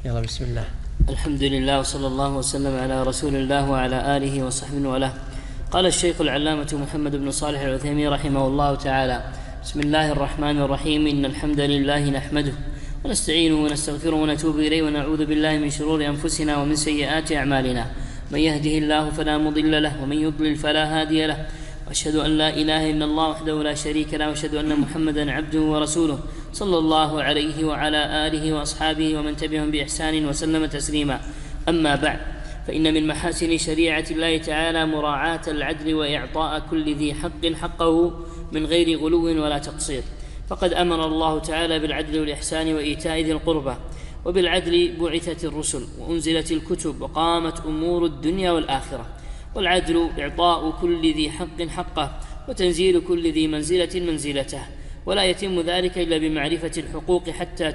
يلا بسم الله. الحمد لله وصلى الله وسلم على رسول الله وعلى آله وصحبه وله. قال الشيخ العلامة محمد بن صالح العثيمين رحمه الله تعالى: بسم الله الرحمن الرحيم. إن الحمد لله نحمده ونستعينه ونستغفره ونتوب إليه ونعوذ بالله من شرور أنفسنا ومن سيئات أعمالنا. من يهده الله فلا مضل له ومن يضلل فلا هادي له. وأشهد أن لا إله إلا الله وحده لا شريك له وأشهد أن محمدا عبده ورسوله صلى الله عليه وعلى آله وأصحابه ومن تبعهم بإحسان وسلم تسليما. أما بعد، فإن من محاسن شريعة الله تعالى مراعاة العدل وإعطاء كل ذي حق حقه من غير غلو ولا تقصير. فقد أمر الله تعالى بالعدل والإحسان وإيتاء ذي القربى، وبالعدل بعثت الرسل وأنزلت الكتب وقامت أمور الدنيا والآخرة. والعدل إعطاء كل ذي حق حقه وتنزيل كل ذي منزلة منزلته، ولا يتم ذلك إلا بمعرفة الحقوق حتى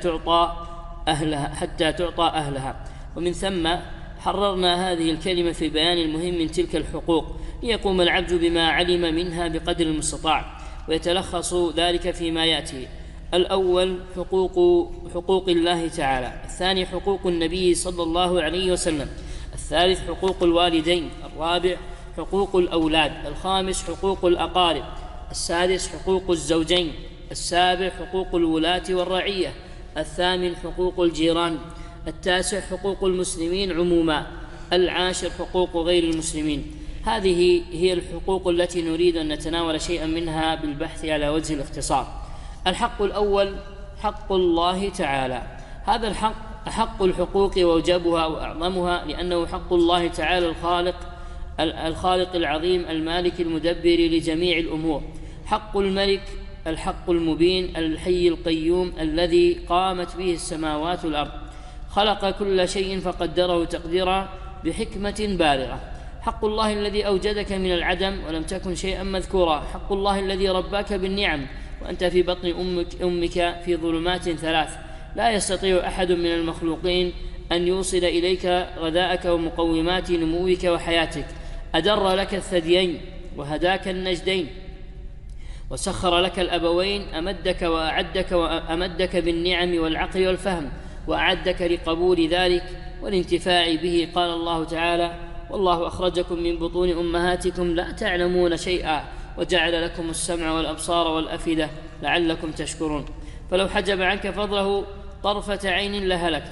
تعطى أهلها. ومن ثم حررنا هذه الكلمة في بيان المهم من تلك الحقوق، ليقوم العبد بما علم منها بقدر المستطاع، ويتلخص ذلك فيما يأتي: الأول حقوق الله تعالى، الثاني حقوق النبي صلى الله عليه وسلم، الثالث حقوق الوالدين، الرابع حقوق الأولاد، الخامس حقوق الأقارب، السادس حقوق الزوجين، السابع حقوق الولاة والرعية، الثامن حقوق الجيران، التاسع حقوق المسلمين عموما، العاشر حقوق غير المسلمين. هذه هي الحقوق التي نريد أن نتناول شيئا منها بالبحث على وجه الاختصار. الحق الأول حق الله تعالى. هذا الحق أحق الحقوق وأوجبها وأعظمها، لأنه حق الله تعالى الخالق العظيم المالك المدبر لجميع الأمور. حق الملك الحق المبين الحي القيوم الذي قامت به السماوات والأرض، خلق كل شيء فقدره تقديرا بحكمة بالغة. حق الله الذي أوجدك من العدم ولم تكن شيئا مذكورا. حق الله الذي رباك بالنعم وأنت في بطن أمك في ظلمات ثلاث، لا يستطيع أحد من المخلوقين أن يوصل إليك غذاءك ومقومات نموك وحياتك. أدر لك الثديين وهداك النجدين وسخر لك الأبوين، أمدك وأعدك وأمدك بالنعم والعقل والفهم، وأعدك لقبول ذلك والانتفاع به. قال الله تعالى: والله أخرجكم من بطون أمهاتكم لا تعلمون شيئا وجعل لكم السمع والأبصار والأفئدة لعلكم تشكرون. فلو حجب عنك فضله طرفة عين لهلكت،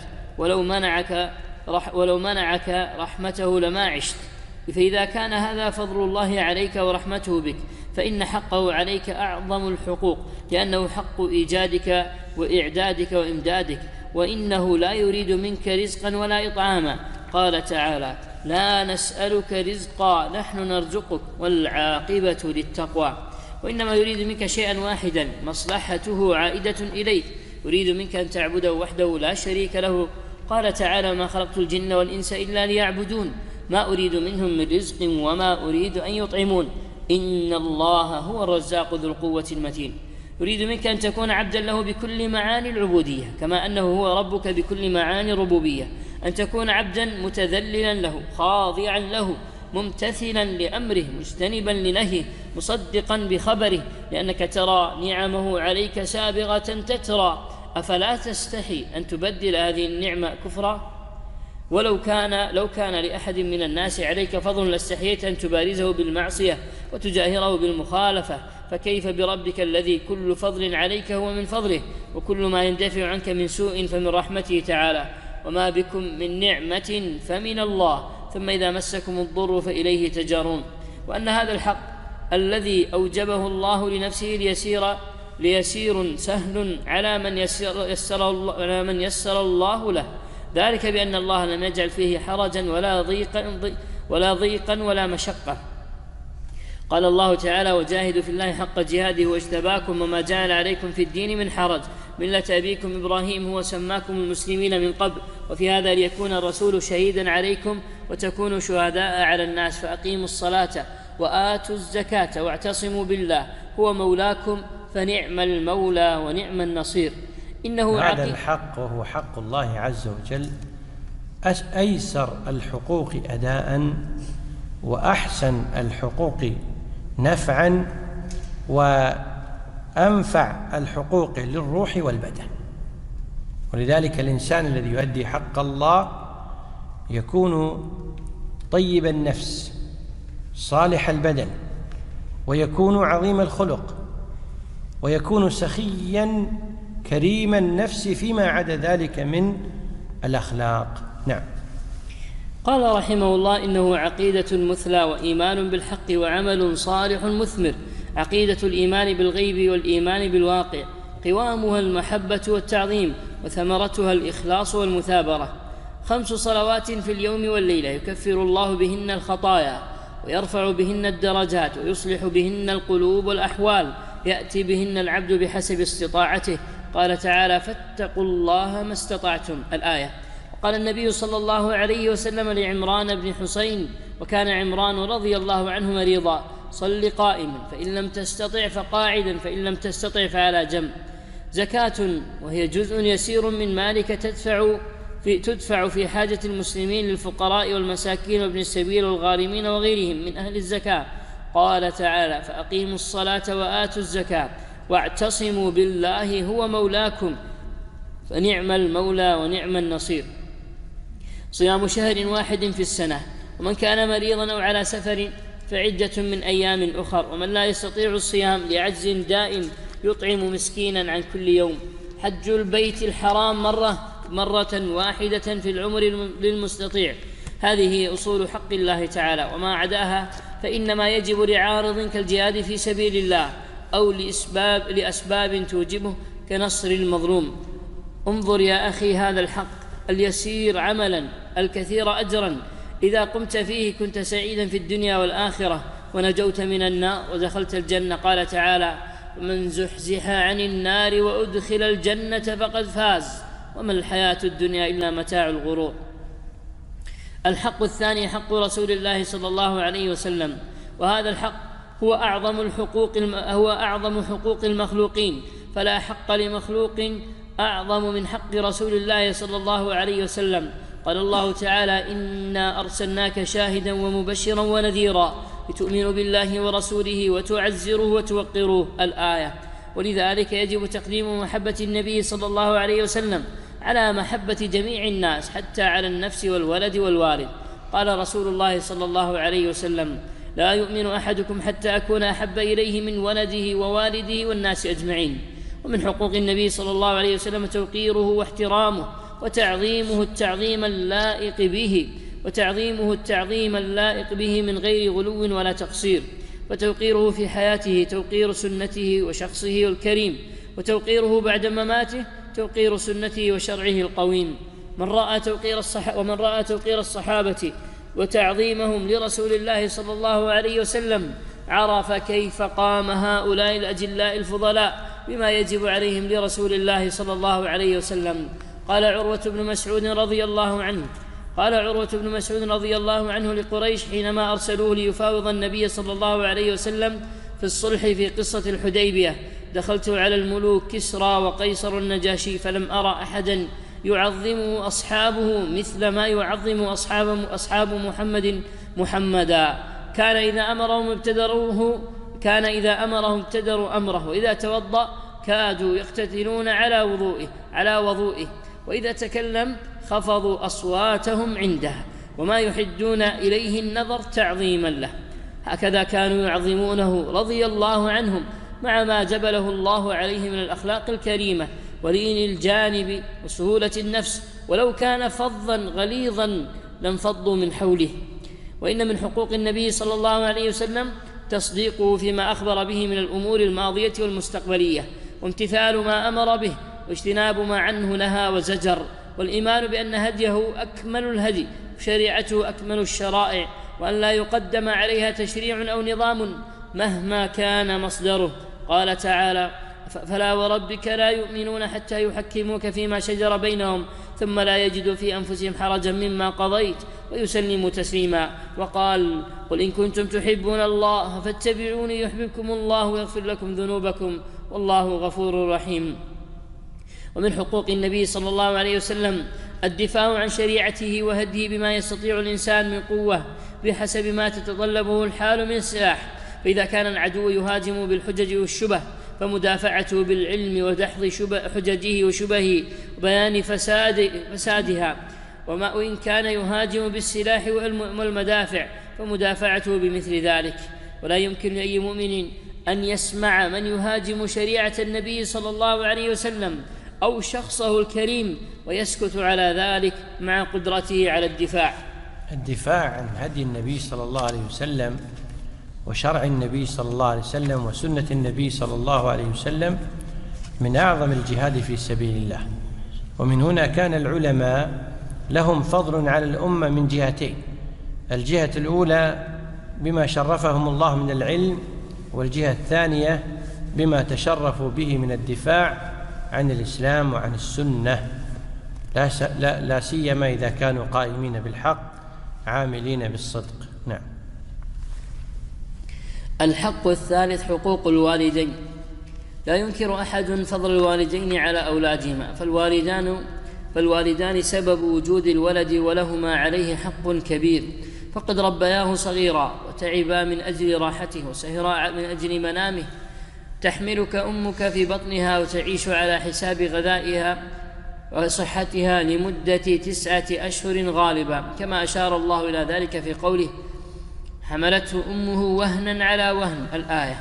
ولو منعك رحمته لما عشت. فإذا كان هذا فضل الله عليك ورحمته بك، فإن حقه عليك أعظم الحقوق، لأنه حق إيجادك وإعدادك وإمدادك، وإنه لا يريد منك رزقا ولا إطعاما. قال تعالى: لا نسألك رزقا نحن نرزقك والعاقبة للتقوى. وإنما يريد منك شيئا واحدا مصلحته عائدة إليك، يريد منك أن تعبده وحده لا شريك له. قال تعالى: ما خلقت الجن والإنس إلا ليعبدون ما أريد منهم من رزق وما أريد أن يطعمون إن الله هو الرزاق ذو القوة المتين. يريد منك أن تكون عبدا له بكل معاني العبودية، كما أنه هو ربك بكل معاني الربوبية. أن تكون عبدا متذللا له خاضعا له ممتثلا لأمره مجتنبا لنهيه مصدقا بخبره، لأنك ترى نعمه عليك سابغة تترى، أفلا تستحي أن تبدل هذه النعمة كفرا؟ لو كان لأحد من الناس عليك فضل لاستحييت أن تبارزه بالمعصية وتجاهره بالمخالفة، فكيف بربك الذي كل فضل عليك هو من فضله، وكل ما يندفع عنك من سوء فمن رحمته تعالى. وما بكم من نعمة فمن الله، ثم إذا مسكم الضر فإليه تجارون. وأن هذا الحق الذي أوجبه الله لنفسه ليسير سهل على من يسر الله له، ذلك بأن الله لم يجعل فيه حرجا ولا ضيقا ولا مشقة. قال الله تعالى: وجاهدوا في الله حق جهاده واجتباكم وما جعل عليكم في الدين من حرج ملة أبيكم إبراهيم هو سماكم المسلمين من قبل وفي هذا ليكون الرسول شهيدا عليكم وتكونوا شهداء على الناس، فأقيموا الصلاة وآتوا الزكاة واعتصموا بالله هو مولاكم فنعم المولى ونعم النصير. إنه هذا الحق وهو حق الله عز وجل أيسر الحقوق أداء وأحسن الحقوق نفعا وأنفع الحقوق للروح والبدن. ولذلك الإنسان الذي يؤدي حق الله يكون طيب النفس صالح البدن، ويكون عظيم الخلق، ويكون سخيا كريم النفس فيما عدا ذلك من الأخلاق. نعم. قال رحمه الله: إنه عقيدة مثلى وإيمان بالحق وعمل صالح مثمر. عقيدة الإيمان بالغيب والإيمان بالواقع، قوامها المحبة والتعظيم، وثمرتها الإخلاص والمثابرة. 5 صلوات في اليوم والليلة يكفر الله بهن الخطايا ويرفع بهن الدرجات ويصلح بهن القلوب والأحوال، يأتي بهن العبد بحسب استطاعته. قال تعالى: فاتقوا الله ما استطعتم، الآية. قال النبي صلى الله عليه وسلم لعمران بن حسين، وكان عمران رضي الله عنه مريضا: صل قائما، فإن لم تستطع فقاعدا، فإن لم تستطع فعلى جنب. زكاة، وهي جزء يسير من مالك تدفع في حاجة المسلمين للفقراء والمساكين وابن السبيل والغارمين وغيرهم من أهل الزكاة. قال تعالى: فأقيموا الصلاة وآتوا الزكاة واعتصموا بالله هو مولاكم فنعم المولى ونعم النصير. صيام شهر واحد في السنة، ومن كان مريضا أو على سفر فعدة من أيام أخر، ومن لا يستطيع الصيام لعجز دائم يطعم مسكينا عن كل يوم. حج البيت الحرام مرة واحدة في العمر للمستطيع. هذه هي أصول حق الله تعالى، وما عداها فإنما يجب لعارض كالجهاد في سبيل الله أو لأسباب توجبه كنصر المظلوم. انظر يا أخي هذا الحق اليسير عملا، الكثير أجرا، إذا قمت فيه كنت سعيدا في الدنيا والآخرة ونجوت من النار ودخلت الجنة. قال تعالى: ومن زحزح عن النار وأدخل الجنة فقد فاز وما الحياة الدنيا إلا متاع الغرور. الحق الثاني حق رسول الله صلى الله عليه وسلم، وهذا الحق هو أعظم حقوق المخلوقين، فلا حق لمخلوق أعظم من حق رسول الله صلى الله عليه وسلم. قال الله تعالى: إنا أرسلناك شاهدا ومبشرا ونذيرا لتؤمنوا بالله ورسوله وتعزروه وتوقروه، الآية. ولذلك يجب تقديم محبة النبي صلى الله عليه وسلم على محبة جميع الناس، حتى على النفس والولد والوالد. قال رسول الله صلى الله عليه وسلم: لا يؤمن أحدكم حتى أكون أحب إليه من ولده ووالده والناس أجمعين. ومن حقوق النبي صلى الله عليه وسلم توقيره واحترامه وتعظيمه التعظيم اللائق به من غير غلو ولا تقصير. وتوقيره في حياته توقير سنته وشخصه الكريم، وتوقيره بعد مماته توقير سنته وشرعه القويم. ومن رأى توقير الصحابة وتعظيمهم لرسول الله صلى الله عليه وسلم عرف كيف قام هؤلاء الأجلاء الفضلاء بما يجب عليهم لرسول الله صلى الله عليه وسلم. قال عروة بن مسعود رضي الله عنه لقريش حينما أرسلوه ليفاوض النبي صلى الله عليه وسلم في الصلح في قصة الحديبية: دخلت على الملوك كسرى وقيصر النجاشي فلم أرى أحدا يعظم أصحابه مثل ما يعظم أصحاب محمدا. كان إذا أمرهم ابتدروا أمره، وإذا توضأ كادوا يقتتلون على وضوئه، وإذا تكلم خفضوا أصواتهم عنده، وما يحدون إليه النظر تعظيما له. هكذا كانوا يعظمونه رضي الله عنهم، مع ما جبله الله عليه من الأخلاق الكريمة ولين الجانب وسهولة النفس، ولو كان فظا غليظا لانفضوا من حوله. وإن من حقوق النبي صلى الله عليه وسلم تصديقه فيما أخبر به من الأمور الماضية والمستقبلية، وامتثال ما أمر به، واجتناب ما عنه نهى وزجر، والإيمان بأن هديه أكمل الهدي وشريعته أكمل الشرائع، وأن لا يقدم عليها تشريع أو نظام مهما كان مصدره. قال تعالى: فلا وربك لا يؤمنون حتى يحكموك فيما شجر بينهم ثم لا يجدوا في أنفسهم حرجا مما قضيت ويسلموا تسليما. وقال: قل إن كنتم تحبون الله فاتبعوني يحببكم الله ويغفر لكم ذنوبكم والله غفور رحيم. ومن حقوق النبي صلى الله عليه وسلم الدفاع عن شريعته وهديه بما يستطيع الإنسان من قوة بحسب ما تتطلبه الحال من سلاح. فإذا كان العدو يهاجم بالحجج والشبه فمدافعته بالعلم ودحض حججه وشبهه وبيان فسادها، وإن كان يهاجم بالسلاح والمدافع فمدافعته بمثل ذلك. ولا يمكن لأي مؤمن أن يسمع من يهاجم شريعة النبي صلى الله عليه وسلم أو شخصه الكريم ويسكت على ذلك مع قدرته على الدفاع عن هدي النبي صلى الله عليه وسلم وشرع النبي صلى الله عليه وسلم وسنة النبي صلى الله عليه وسلم من أعظم الجهاد في سبيل الله. ومن هنا كان العلماء لهم فضل على الأمة من جهتين: الجهة الأولى بما شرفهم الله من العلم، والجهة الثانية بما تشرفوا به من الدفاع عن الإسلام وعن السنة، لا سيما إذا كانوا قائمين بالحق عاملين بالصدق. نعم. الحق الثالث حقوق الوالدين. لا ينكر أحد فضل الوالدين على أولادهما، فالوالدان سبب وجود الولد ولهما عليه حق كبير، فقد ربياه صغيرا وتعبا من أجل راحته وسهرا من أجل منامه. تحملك أمك في بطنها وتعيش على حساب غذائها وصحتها لمدة 9 أشهر غالبا، كما أشار الله إلى ذلك في قوله: حملته أمه وهنا على وهن، الآية.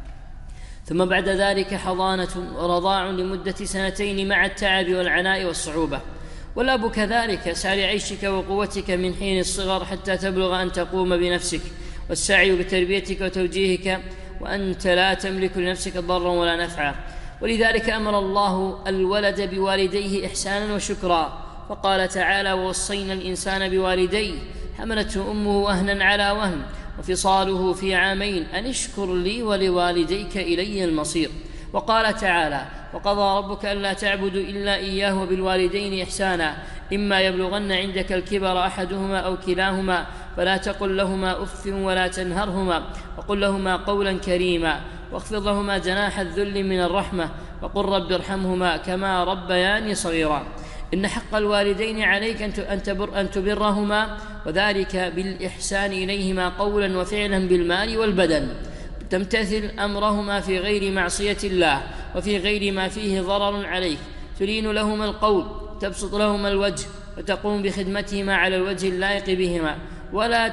ثم بعد ذلك حضانة ورضاع لمدة 2 مع التعب والعناء والصعوبة. والأب كذلك، سعي عيشك وقوتك من حين الصغر حتى تبلغ أن تقوم بنفسك، والسعي بتربيتك وتوجيهك وأنت لا تملك لنفسك ضرا ولا نفعا. ولذلك أمر الله الولد بوالديه إحسانا وشكرا، فقال تعالى: ووصينا الإنسان بوالديه حملته أمه وهنا على وهن وفصاله في 2 عام أن اشكر لي ولوالديك إلي المصير. وقال تعالى: وقضى ربك ألا تعبدوا إلا إياه وبالوالدين إحسانا إما يبلغن عندك الكبر أحدهما أو كلاهما فلا تقل لهما أف ولا تنهرهما وقل لهما قولا كريما واخفض لهما جناح الذل من الرحمة وقل رب ارحمهما كما ربياني صغيرا. إن حق الوالدين عليك أن تبرهما، وذلك بالإحسان إليهما قولا وفعلا بالمال والبدن، تمتثل أمرهما في غير معصية الله وفي غير ما فيه ضرر عليك، تلين لهما القول، تبسط لهما الوجه، وتقوم بخدمتهما على الوجه اللائق بهما، ولا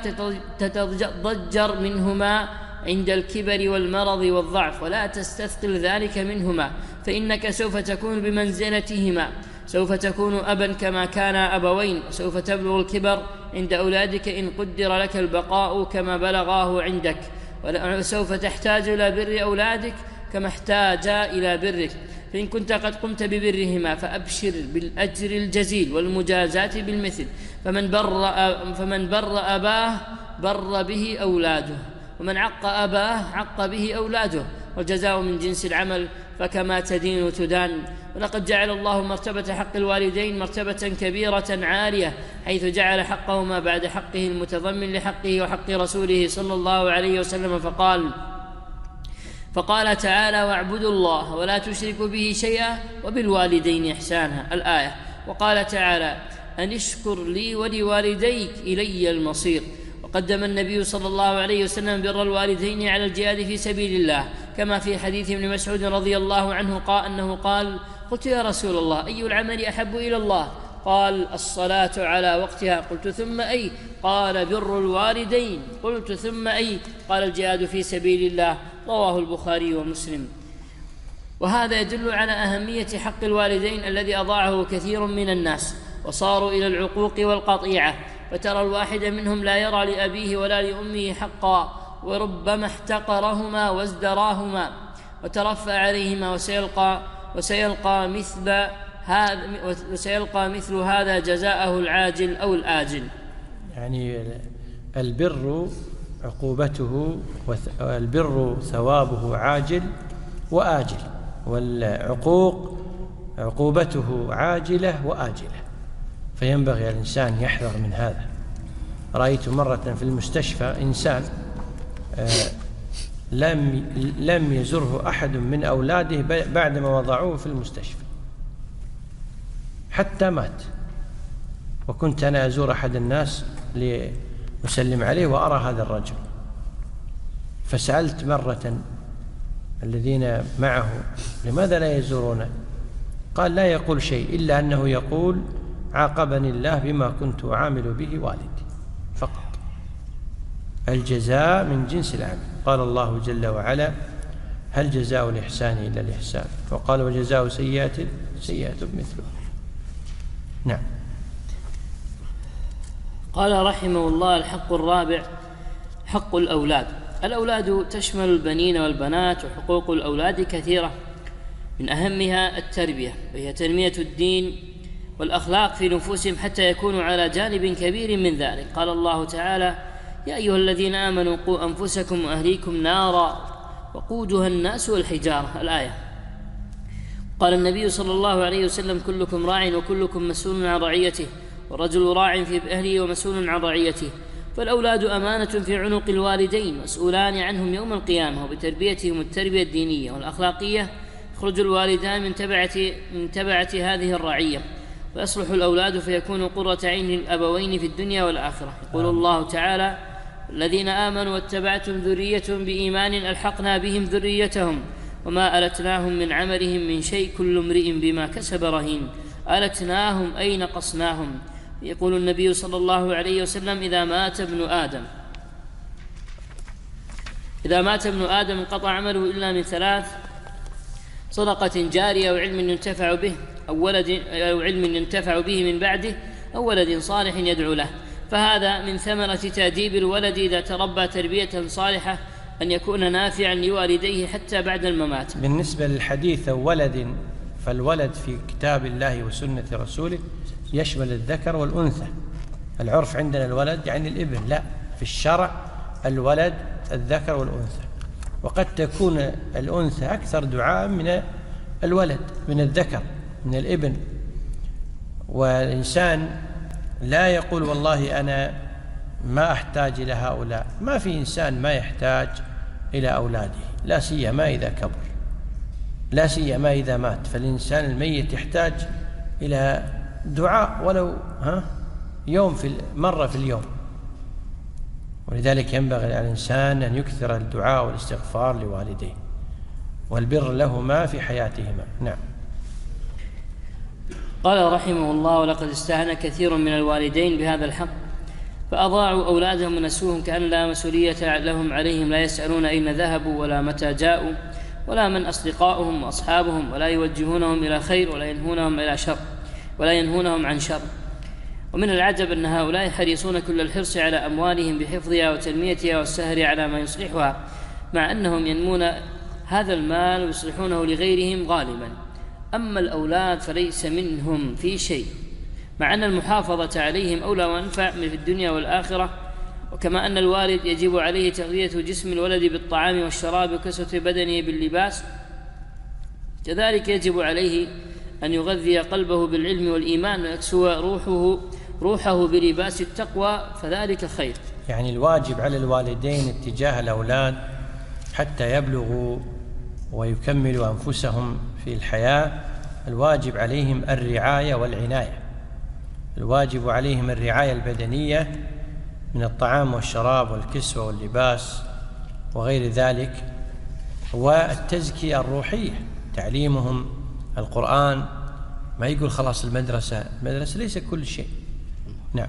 تتضجر منهما عند الكبر والمرض والضعف، ولا تستثقل ذلك منهما، فإنك سوف تكون بمنزلتهما، سوف تكون أبا كما كان أبوين، وسوف تبلغ الكبر عند أولادك إن قدر لك البقاء كما بلغاه عندك، وسوف تحتاج إلى بر أولادك كما احتاج إلى برك، فإن كنت قد قمت ببرهما فأبشر بالأجر الجزيل والمجازات بالمثل، فمن بر أباه بر به أولاده، ومن عق أباه عق به أولاده، والجزاء من جنس العمل، فكما تدين تدان. ولقد جعل الله مرتبة حق الوالدين مرتبة كبيرة عالية، حيث جعل حقهما بعد حقه المتضمن لحقه وحق رسوله صلى الله عليه وسلم، فقال تعالى: واعبدوا الله ولا تشركوا به شيئا وبالوالدين إحسانا، الآية. وقال تعالى: أن اشكر لي ولوالديك إلي المصير. وقدم النبي صلى الله عليه وسلم بر الوالدين على الجهاد في سبيل الله، كما في حديث ابن مسعود رضي الله عنه أنه قال: قلت يا رسول الله أي العمل أحب إلى الله؟ قال: الصلاة على وقتها. قلت: ثم أي؟ قال: بر الوالدين. قلت: ثم أي؟ قال: الجهاد في سبيل الله. رواه البخاري ومسلم. وهذا يدل على أهمية حق الوالدين الذي أضاعه كثير من الناس، وصاروا إلى العقوق والقطيعة، فترى الواحد منهم لا يرى لأبيه ولا لأمه حقا، وربما احتقرهما وازدراهما وترفع عليهما، وسيلقى مثل هذا جزاءه العاجل أو الآجل. يعني البر عقوبته، والبر ثوابه عاجل وآجل، والعقوق عقوبته عاجلة وآجلة، فينبغي الإنسان يحذر من هذا. رأيت مرة في المستشفى إنسان لم يزره أحد من أولاده بعدما وضعوه في المستشفى حتى مات، وكنت أنا أزور أحد الناس لأسلم عليه وأرى هذا الرجل، فسألت مرة الذين معه لماذا لا يزورونه؟ قال لا يقول شيء إلا أنه يقول عاقبني الله بما كنت أعامل به والدي فقط. الجزاء من جنس العمل. قال الله جل وعلا هل جزاء الإحسان إلا الإحسان، وقال وجزاء سيئة سيئة مثلها. نعم. قال رحمه الله: الحق الرابع حق الأولاد. الأولاد تشمل البنين والبنات، وحقوق الأولاد كثيرة، من أهمها التربية، وهي تنمية الدين والأخلاق في نفوسهم حتى يكونوا على جانب كبير من ذلك. قال الله تعالى: يا أيها الذين آمنوا قوا أنفسكم وأهليكم نارا وقودها الناس والحجارة، الآية. قال النبي صلى الله عليه وسلم: كلكم راع وكلكم مسؤول عن رعيته، والرجل راع في أهله ومسؤول عن رعيته. فالأولاد أمانة في عنق الوالدين، مسؤولان عنهم يوم القيامة، وبتربيتهم التربية الدينية والأخلاقية يخرج الوالدان من تبعة هذه الرعية، ويصلح الأولاد فيكون قرة عين للأبوين في الدنيا والآخرة. يقول الله تعالى: الذين آمنوا واتبعتهم ذريتهم بإيمان ألحقنا بهم ذريتهم وما ألتناهم من عملهم من شيء كل امرئ بما كسب رهين ألتناهم أي نقصناهم. يقول النبي صلى الله عليه وسلم: إذا مات ابن آدم انقطع عمله إلا من ثلاث: صدقة جارية أو علم ينتفع به أو علم ينتفع به من بعده أو ولد صالح يدعو له. فهذا من ثمرة تأديب الولد إذا تربى تربية صالحة أن يكون نافعا لوالديه حتى بعد الممات. بالنسبة للحديث ولد، فالولد في كتاب الله وسنة رسوله يشمل الذكر والأنثى. العرف عندنا الولد يعني الابن، لا، في الشرع الولد الذكر والأنثى، وقد تكون الأنثى أكثر دعاء من الولد، من الذكر، من الابن. والإنسان لا يقول والله أنا ما أحتاج إلى هؤلاء. ما في إنسان ما يحتاج إلى أولاده، لا سيما إذا كبر، لا سيما إذا مات. فالإنسان الميت يحتاج إلى دعاء ولو يوم مرة في اليوم. ولذلك ينبغي على الإنسان أن يكثر الدعاء والاستغفار لوالديه والبر لهما في حياتهما. نعم. قال رحمه الله: ولقد استهان كثير من الوالدين بهذا الحق فأضاعوا أولادهم ونسوهم كأن لا مسؤولية لهم عليهم، لا يسألون أين ذهبوا ولا متى جاءوا ولا من أصدقاؤهم وأصحابهم، ولا يوجهونهم إلى خير ولا ينهونهم عن شر. ومن العجب أن هؤلاء حريصون كل الحرص على أموالهم بحفظها وتنميتها والسهر على ما يصلحها، مع أنهم ينمون هذا المال ويصلحونه لغيرهم غالبا. أما الأولاد فليس منهم في شيء، مع أن المحافظة عليهم أولى وأنفع في الدنيا والآخرة. وكما أن الوالد يجب عليه تغذية جسم الولد بالطعام والشراب وكسوة بدنه باللباس، كذلك يجب عليه أن يغذي قلبه بالعلم والإيمان ويكسو روحه بلباس التقوى، فذلك خير. يعني الواجب على الوالدين اتجاه الأولاد حتى يبلغوا ويكملوا أنفسهم في الحياة، الواجب عليهم الرعاية والعناية. الواجب عليهم الرعاية البدنية من الطعام والشراب والكسوة واللباس وغير ذلك، والتزكية الروحية، تعليمهم القرآن. ما يقول خلاص المدرسة ليس كل شيء. نعم.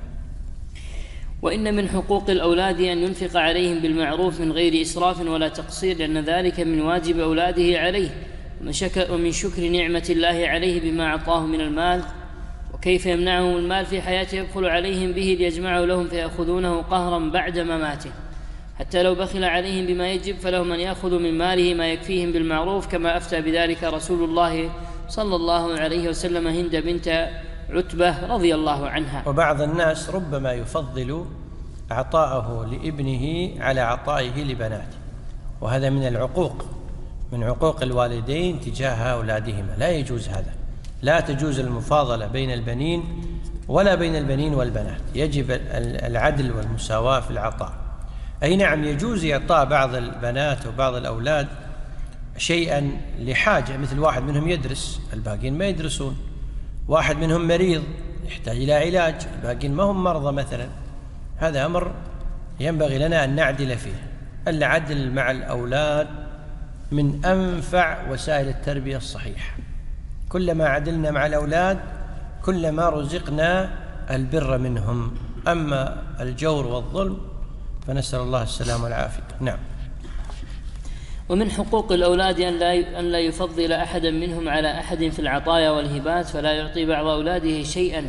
وإن من حقوق الأولاد أن ينفق عليهم بالمعروف من غير إسراف ولا تقصير، لأن ذلك من واجب أولاده عليه، ومن شكر نعمة الله عليه بما أعطاه من المال. وكيف يمنعهم المال في حياته يبخل عليهم به ليجمعه لهم فيأخذونه قهرا بعد مماته. حتى لو بخل عليهم بما يجب فلهم أن يأخذوا من ماله ما يكفيهم بالمعروف، كما أفتى بذلك رسول الله صلى الله عليه وسلم هند بنت عتبة رضي الله عنها. وبعض الناس ربما يفضل عطاءه لابنه على عطائه لبناته، وهذا من العقوق، من عقوق الوالدين تجاه أولادهما. لا يجوز هذا، لا تجوز المفاضلة بين البنين ولا بين البنين والبنات. يجب العدل والمساواة في العطاء. أي نعم، يجوز إعطاء بعض البنات وبعض الأولاد شيئا لحاجة، مثل واحد منهم يدرس الباقين ما يدرسون، واحد منهم مريض يحتاج إلى علاج الباقين ما هم مرضى مثلا. هذا أمر ينبغي لنا أن نعدل فيه. العدل مع الأولاد من أنفع وسائل التربية الصحيحة. كلما عدلنا مع الأولاد كلما رزقنا البر منهم. أما الجور والظلم فنسأل الله السلامة والعافية. نعم. ومن حقوق الأولاد أن لا يفضل أحدا منهم على أحد في العطايا والهبات، فلا يعطي بعض أولاده شيئا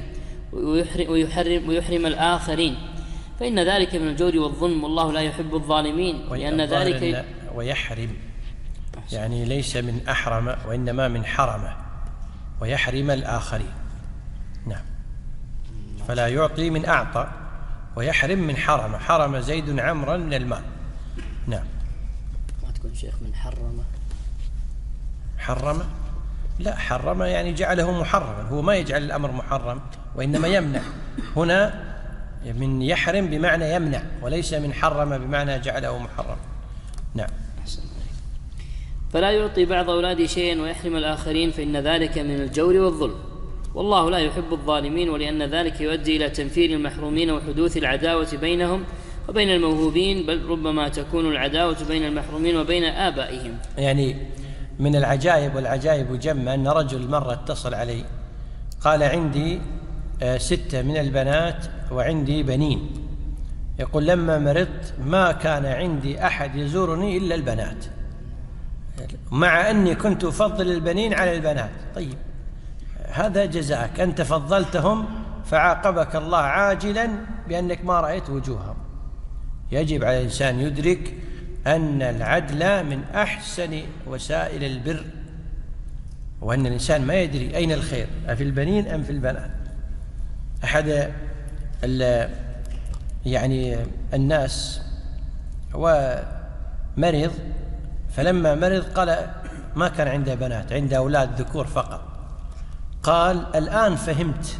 ويحرم الآخرين، فإن ذلك من الجور والظلم، والله لا يحب الظالمين. لأن ذلك ويحرم يعني ليس من أحرم وإنما من حرم، ويحرم الآخرين. نعم. فلا يعطي من أعطى، ويحرم من حرم. حرم زيد عمرا من المال. نعم. ما تكون شيخ من حرم؟ لا، حرم يعني جعله محرما، هو ما يجعل الأمر محرم وإنما يمنع. هنا من يحرم بمعنى يمنع، وليس من حرم بمعنى جعله محرم. نعم. فلا يعطي بعض أولاده شيئا ويحرم الآخرين، فإن ذلك من الجور والظلم، والله لا يحب الظالمين. ولأن ذلك يؤدي إلى تنفير المحرومين وحدوث العداوة بينهم وبين الموهوبين، بل ربما تكون العداوة بين المحرومين وبين آبائهم. يعني من العجائب، والعجائب جمع، أن رجل مرة اتصل علي قال: عندي 6 من البنات وعندي بنين. يقول: لما مرضت ما كان عندي أحد يزورني إلا البنات، مع أني كنت أفضل البنين على البنات. طيب، هذا جزاءك، أنت فضلتهم فعاقبك الله عاجلا بأنك ما رأيت وجوههم. يجب على الإنسان يدرك أن العدل من أحسن وسائل البر، وأن الإنسان ما يدري أين الخير، أفي البنين أم في البنات. أحد يعني الناس هو مريض، فلما مرض قال ما كان عنده بنات، عنده أولاد ذكور فقط. قال: الآن فهمت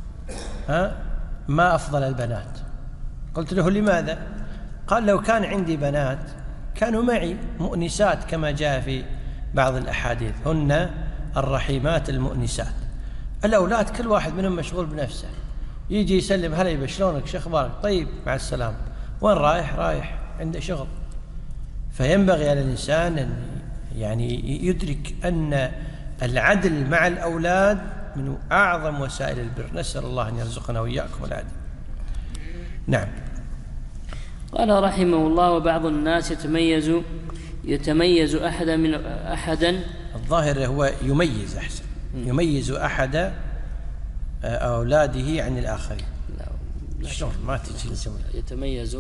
ما أفضل البنات. قلت له: لماذا؟ قال: لو كان عندي بنات كانوا معي مؤنسات، كما جاء في بعض الأحاديث: هن الرحيمات المؤنسات. الأولاد كل واحد منهم مشغول بنفسه، يجي يسلم: هلا يبا شلونك، شو أخبارك؟ طيب مع السلامة. وين رايح؟ رايح عنده شغل. فينبغي على الإنسان أن يعني يدرك أن العدل مع الأولاد من أعظم وسائل البر. نسأل الله أن يرزقنا وإياكم العدل. نعم. قال رحمه الله: وبعض الناس يتميز أحدا الظاهر هو يميز، أحسن، يميز أحد أولاده عن الآخرين. شلون ما تجي الجملة؟ يتميز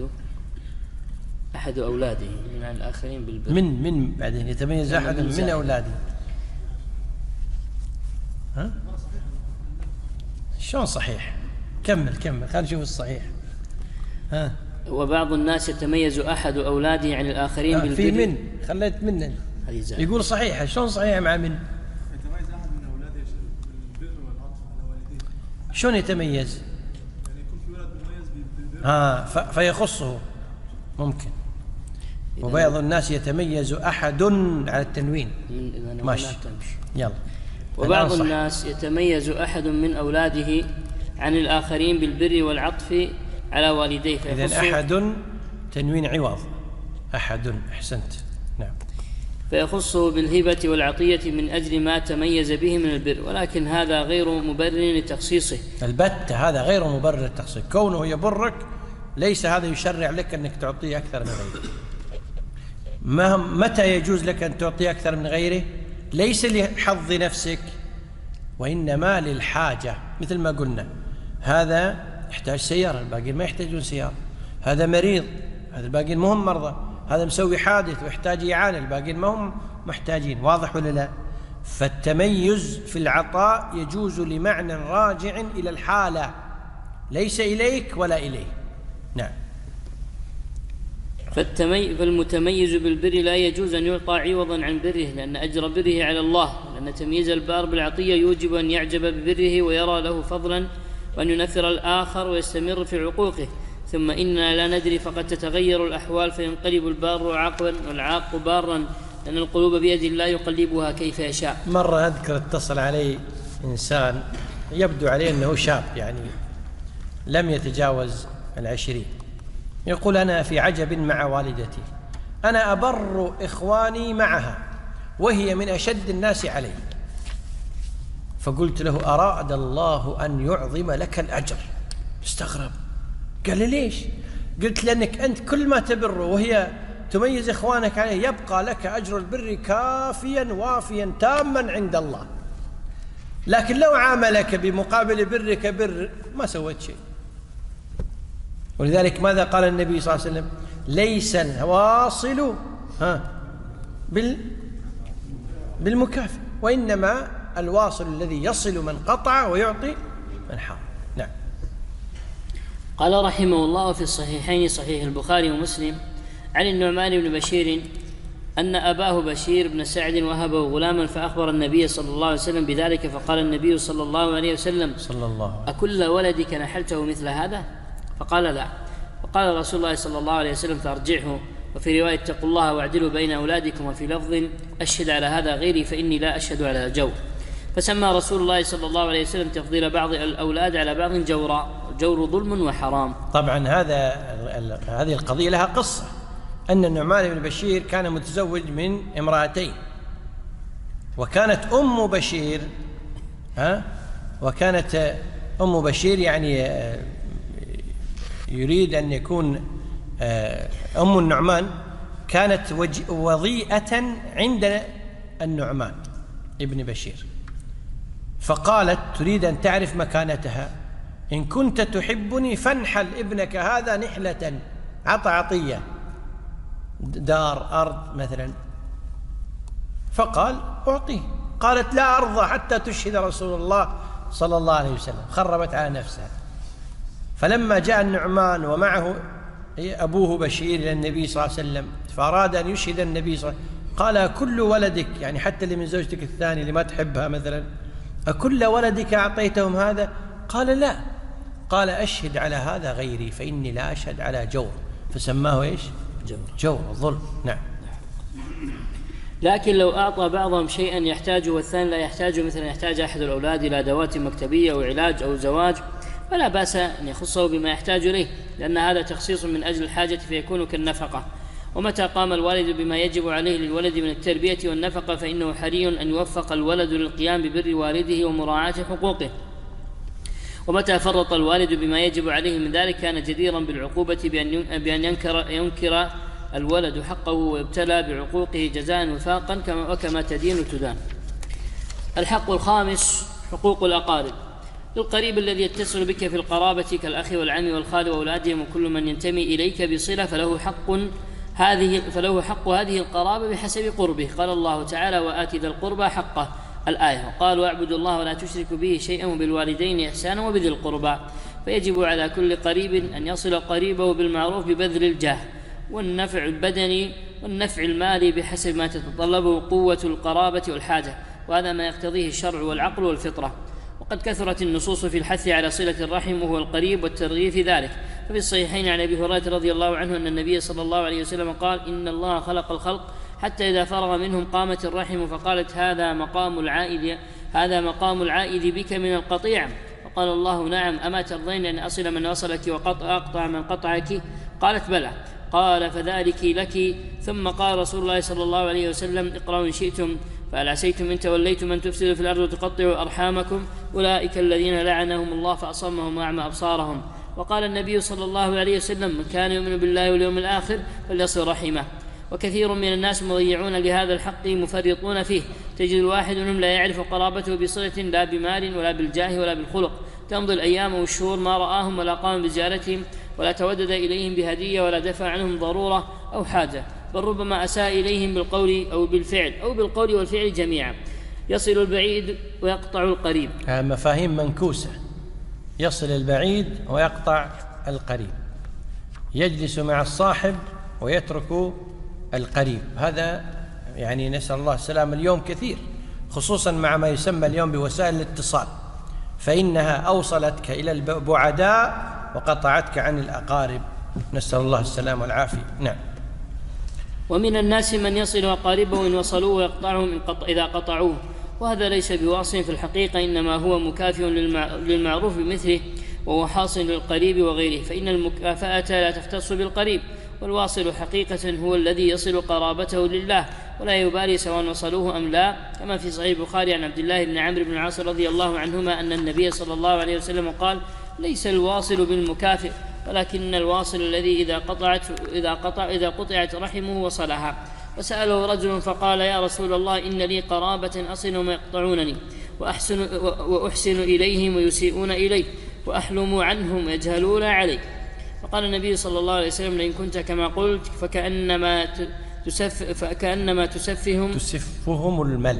أحد أولاده عن الآخرين بالبر. من بعدين يتميز أحد من أولاده. شلون صحيح؟ كمل خلينا نشوف الصحيح. وبعض الناس يتميز أحد أولاده عن الآخرين بالبر. في من خليت من يقول صحيحة. شلون صحيحة مع من؟ يتميز أحد من أولاده بالبر والعطف على والديه. شلون يتميز؟ يعني يكون في ولد مميز بالبر فيخصه ممكن. وبعض الناس يتميز أحد على التنوين. ماشي، يلا. وبعض الناس يتميز أحد من أولاده عن الآخرين بالبر والعطف على والديه، إذن أحد تنوين عوض، أحد. أحسنت. نعم. فيخصه بالهبة والعطية من أجل ما تميز به من البر، ولكن هذا غير مبرر لتخصيصه. البتة هذا غير مبرر للتخصيص. كونه يبرك ليس هذا يشرع لك أنك تعطيه أكثر من غيره. متى يجوز لك أن تعطيه أكثر من غيره؟ ليس لحظ نفسك، وإنما للحاجة. مثل ما قلنا، هذا يحتاج سيارة، الباقيين ما يحتاجون سيارة. هذا مريض، هذا الباقيين ما هم مرضى. هذا مسوي حادث ويحتاج إعانة، الباقيين ما هم محتاجين. واضح ولا لا؟ فالتميز في العطاء يجوز لمعنى راجع إلى الحالة، ليس إليك ولا إليه. نعم. فالمتميز بالبر لا يجوز أن يعطى عوضا عن بره، لأن أجر بره على الله، لأن تمييز البار بالعطية يوجب أن يعجب ببره ويرى له فضلا، وأن ينفر الآخر ويستمر في عقوقه. ثم إننا لا ندري، فقد تتغير الأحوال فينقلب البار عاقا والعاق بارا، لأن القلوب بيد الله يقلبها كيف يشاء. مرة أذكر اتصل علي إنسان يبدو عليه أنه شاب، يعني لم يتجاوز 20، يقول: أنا في عجب مع والدتي، أنا أبر إخواني معها وهي من أشد الناس علي. فقلت له: أراد الله أن يعظم لك الأجر. استغرب، قال لي: ليش؟ قلت: لأنك أنت كل ما تبر وهي تميز إخوانك عليه يبقى لك أجر البر كافيا وافيا تاما عند الله، لكن لو عاملك بمقابل برك بر ما سويت شيء. ولذلك ماذا قال النبي صلى الله عليه وسلم؟ ليس الواصل بالمكافئ، وإنما الواصل الذي يصل من قطع ويعطي من حرم. نعم. قال رحمه الله في الصحيحين صحيح البخاري ومسلم عن النعمان بن بشير أن أباه بشير بن سعد وهبه غلاما فأخبر النبي صلى الله عليه وسلم بذلك، فقال النبي صلى الله عليه وسلم: أكل ولدك نحلته مثل هذا؟ فقال: لا. فقال رسول الله صلى الله عليه وسلم: فأرجعه. وفي رواية: اتقوا الله واعدلوا بين أولادكم. وفي لفظ: أشهد على هذا غيري فإني لا أشهد على الجور. فسمى رسول الله صلى الله عليه وسلم تفضيل بعض الأولاد على بعض جورا، الجور ظلم وحرام. طبعا هذه القضية لها قصة، أن النعمان بن بشير كان متزوج من امرأتين، وكانت أم بشير يعني يريد أن يكون أم النعمان كانت وضيئة عند النعمان ابن بشير، فقالت تريد أن تعرف مكانتها: إن كنت تحبني فانحل ابنك هذا نحلة، عطية، دار، أرض مثلا. فقال: أعطيه. قالت: لا أرضى حتى تشهد رسول الله صلى الله عليه وسلم. خربت على نفسها. فلما جاء النعمان ومعه أبوه بشير إلى النبي صلى الله عليه وسلم فأراد أن يشهد النبي صلى الله عليه وسلم، قال: أكل ولدك، يعني حتى اللي من زوجتك الثانية اللي ما تحبها مثلا، أكل ولدك أعطيتهم هذا؟ قال: لا. قال: أشهد على هذا غيري فإني لا أشهد على جور. فسماه إيش؟ جور، ظلم. نعم. لكن لو أعطى بعضهم شيئا يحتاجه والثاني لا يحتاجه، مثلا يحتاج أحد الأولاد إلى أدوات مكتبية أو علاج أو زواج، فلا بأس أن يخصه بما يحتاج إليه، لأن هذا تخصيص من أجل الحاجة فيكون كالنفقة. ومتى قام الوالد بما يجب عليه للولد من التربية والنفقة فإنه حري أن يوفق الولد للقيام ببر والده ومراعاة حقوقه. ومتى فرط الوالد بما يجب عليه من ذلك كان جديرا بالعقوبة بأن ينكر الولد حقه ويبتلى بعقوقه جزاء وفاقا وكما تدين تدان. الحق الخامس: حقوق الأقارب. للقريب الذي يتصل بك في القرابة كالأخ والعم والخال وأولادهم وكل من ينتمي إليك بصلة فله حق هذه القرابة بحسب قربه. قال الله تعالى: وآت ذا القربى حقه، الآية. وقال: واعبدوا الله ولا تشركوا به شيئا وبالوالدين إحسانا وبذي القربى. فيجب على كل قريب أن يصل قريبه بالمعروف ببذل الجاه والنفع البدني والنفع المالي بحسب ما تتطلبه قوة القرابة والحاجة، وهذا ما يقتضيه الشرع والعقل والفطرة. وقد كثرت النصوص في الحث على صلة الرحم وهو القريب والترغيب في ذلك. ففي الصحيحين عن أبي هريرة رضي الله عنه أن النبي صلى الله عليه وسلم قال: إن الله خلق الخلق حتى إذا فرغ منهم قامت الرحم فقالت: هذا مقام العائد بك من القطيع. فقال الله: نعم، أما ترضين أن أصل من وصلك وأقطع من قطعك؟ قالت: بلى. قال: فذلك لك. ثم قال رسول الله صلى الله عليه وسلم: اقرأوا إن شئتم، فهل عسيتم إن توليتم أن تفسدوا في الأرض وتقطعوا أرحامكم؟ أولئك الذين لعنهم الله فأصمهم وأعمى أبصارهم. وقال النبي صلى الله عليه وسلم: من كان يؤمن بالله واليوم الآخر فليصل رحمه. وكثير من الناس مضيعون لهذا الحق مفرطون فيه. تجد الواحد منهم لا يعرف قرابته بصلة لا بمال ولا بالجاه ولا بالخلق. تمضي الأيام والشهور ما رآهم ولا قام بزيارتهم ولا تودد إليهم بهدية ولا دفع عنهم ضرورة أو حاجة، بل ربما أساء إليهم بالقول أو بالفعل أو بالقول والفعل جميعا. يصل البعيد ويقطع القريب. مفاهيم منكوسة. يصل البعيد ويقطع القريب، يجلس مع الصاحب ويترك القريب. هذا يعني نسأل الله السلامة اليوم كثير، خصوصا مع ما يسمى اليوم بوسائل الاتصال، فإنها أوصلتك إلى البعداء وقطعتك عن الأقارب، نسأل الله السلامة والعافية. نعم. ومن الناس من يصل أقاربه إن وصلوه ويقطعهم إذا قطعوه، وهذا ليس بواصل في الحقيقة، إنما هو مكافئ للمعروف بمثله، وهو حاصل للقريب وغيره، فإن المكافأة لا تختص بالقريب والواصل حقيقة هو الذي يصل قرابته لله ولا يبالي سواء وصلوه أم لا، كما في صحيح البخاري عن عبد الله بن عمرو بن العاص رضي الله عنهما أن النبي صلى الله عليه وسلم قال: ليس الواصل بالمكافئ، ولكن الواصل الذي إذا قطعت رحمه وصلها. وسأله رجل فقال: يا رسول الله، إن لي قرابة أصل وما يقطعونني وأحسن إليهم ويسيئون إلي، وأحلم عنهم يجهلون علي. فقال النبي صلى الله عليه وسلم: لئن كنت كما قلت فكأنما تسفهم المل.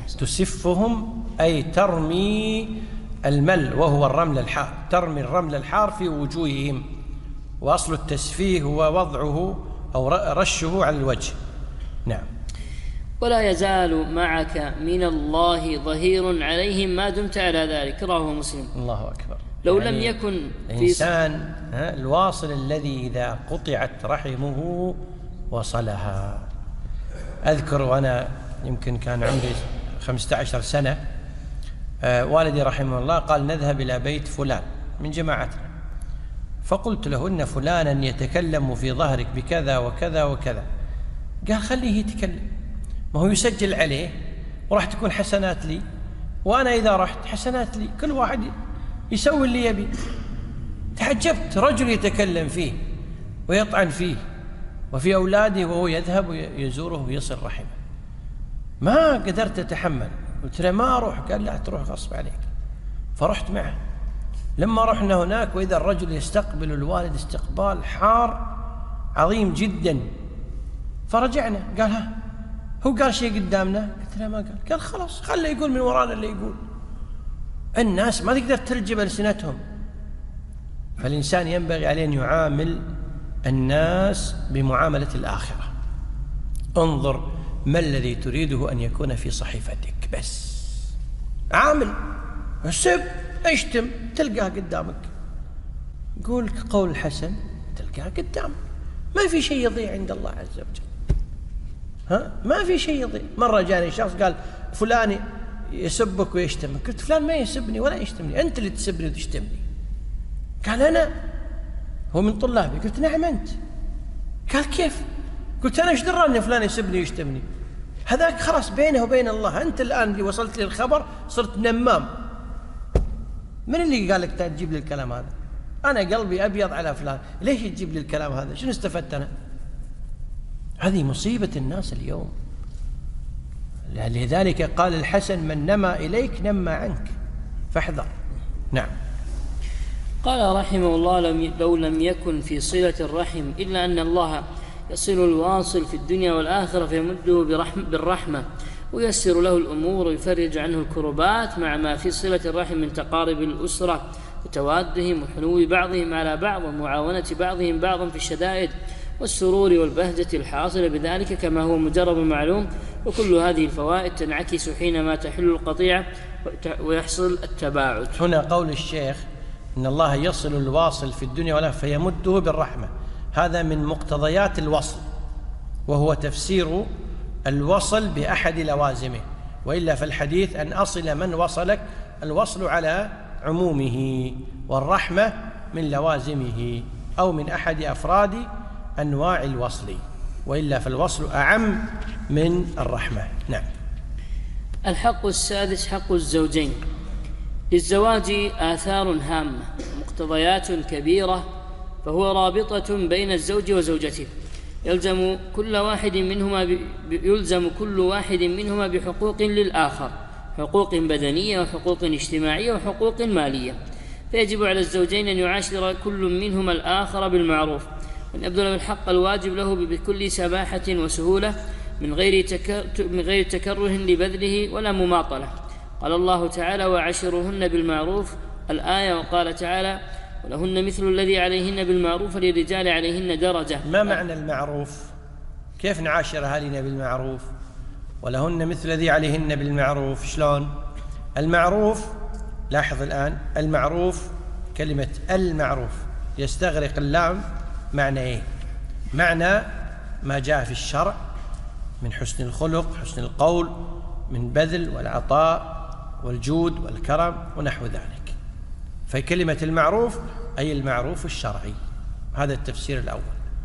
تسفهم أي ترمي المل، وهو الرمل الحار، ترمي الرمل الحار في وجوههم. وأصل التسفيه هو وضعه أو رشه على الوجه. نعم. ولا يزال معك من الله ظهير عليهم ما دمت على ذلك. رواه مسلم. الله أكبر. لو لم يكن الإنسان الواصل الذي إذا قطعت رحمه وصلها. أذكر وأنا يمكن كان عمري 15 سنة، والدي رحمه الله قال: نذهب إلى بيت فلان من جماعتنا، فقلت له: إن فلانا يتكلم في ظهرك بكذا وكذا وكذا. قال: خليه يتكلم، ما هو يسجل عليه وراح تكون حسنات لي، وأنا إذا رحت حسنات لي، كل واحد يسوي اللي يبي. تعجبت، رجل يتكلم فيه ويطعن فيه وفي أولاده وهو يذهب ويزوره ويصل رحمه. ما قدرت أتحمل، قلت له: ما أروح. قال: لا، تروح غصب عليك. فرحت معه. لما رحنا هناك وإذا الرجل يستقبل الوالد استقبال حار عظيم جدا. فرجعنا، قال: ها هو قال شيء قدامنا؟ قلت له: ما قال. قال: خلاص، خله يقول من ورانا اللي يقول. الناس ما تقدر ترجم ألسنتهم. فالإنسان ينبغي عليه أن يعامل الناس بمعاملة الآخرة. انظر ما الذي تريده أن يكون في صحيفتك، بس عامل. سب، اشتم، تلقاه قدامك. قول قول حسن، تلقاه قدامك. ما في شيء يضيع عند الله عز وجل. ما في شيء يضيع. مرة جاني شخص قال: فلان يسبك ويشتمك. قلت: فلان ما يسبني ولا يشتمني، أنت اللي تسبني وتشتمني. قال: أنا؟ هو من طلابي. قلت: نعم أنت. قال: كيف؟ قلت: أنا ايش دراني فلان يسبني ويشتمني؟ هذاك خلاص بينه وبين الله. أنت الآن اللي وصلت لي الخبر صرت نمام. من اللي قال لك تجيب لي الكلام هذا؟ أنا قلبي أبيض على فلان، ليش تجيب لي الكلام هذا؟ شنو استفدت أنا؟ هذه مصيبة الناس اليوم. لذلك قال الحسن: من نمى إليك نمى عنك، فاحذر. نعم. قال رحمه الله: لو لم يكن في صلة الرحم إلا أن الله يصل الواصل في الدنيا والآخرة فيمده بالرحمة وييسر له الأمور ويفرج عنه الكربات، مع ما في صلة الرحم من تقارب الأسرة وتوادهم وحنو بعضهم على بعض ومعاونة بعضهم بعضا في الشدائد والسرور والبهجة الحاصلة بذلك، كما هو مجرد معلوم. وكل هذه الفوائد تنعكس حينما تحل القطيعة ويحصل التباعد. هنا قول الشيخ: إن الله يصل الواصل في الدنيا والآخرة فيمده بالرحمة، هذا من مقتضيات الوصل، وهو تفسير الوصل بأحد لوازمه. وإلا فالحديث أن أصل من وصلك، الوصل على عمومه، والرحمة من لوازمه أو من أحد أفراد أنواع الوصل، وإلا فالوصل أعم من الرحمة. نعم. الحق السادس: حق الزوجين. للزواج آثار هامة ومقتضيات كبيرة، فهو رابطة بين الزوج وزوجته، يلزم كل واحد منهما بحقوق للآخر، حقوق بدنية وحقوق اجتماعية وحقوق مالية. فيجب على الزوجين أن يعاشر كل منهما الآخر بالمعروف، وأن يبذل الحق الواجب له بكل سماحة وسهولة من غير تكره لبذله ولا مماطلة. قال الله تعالى: وعاشروهن بالمعروف الآية. وقال تعالى: ولهن مثل الذي عليهن بالمعروف للرجال عليهن درجة. ما معنى المعروف؟ كيف نعاشر أهالينا بالمعروف؟ ولهن مثل الذي عليهن بالمعروف، شلون؟ المعروف، لاحظ الآن، المعروف، كلمة المعروف يستغرق اللام معنى إيه؟ معنى ما جاء في الشرع من حسن الخلق، حسن القول، من بذل والعطاء والجود والكرم ونحو ذلك. فكلمة المعروف أي المعروف الشرعي، هذا التفسير الأول.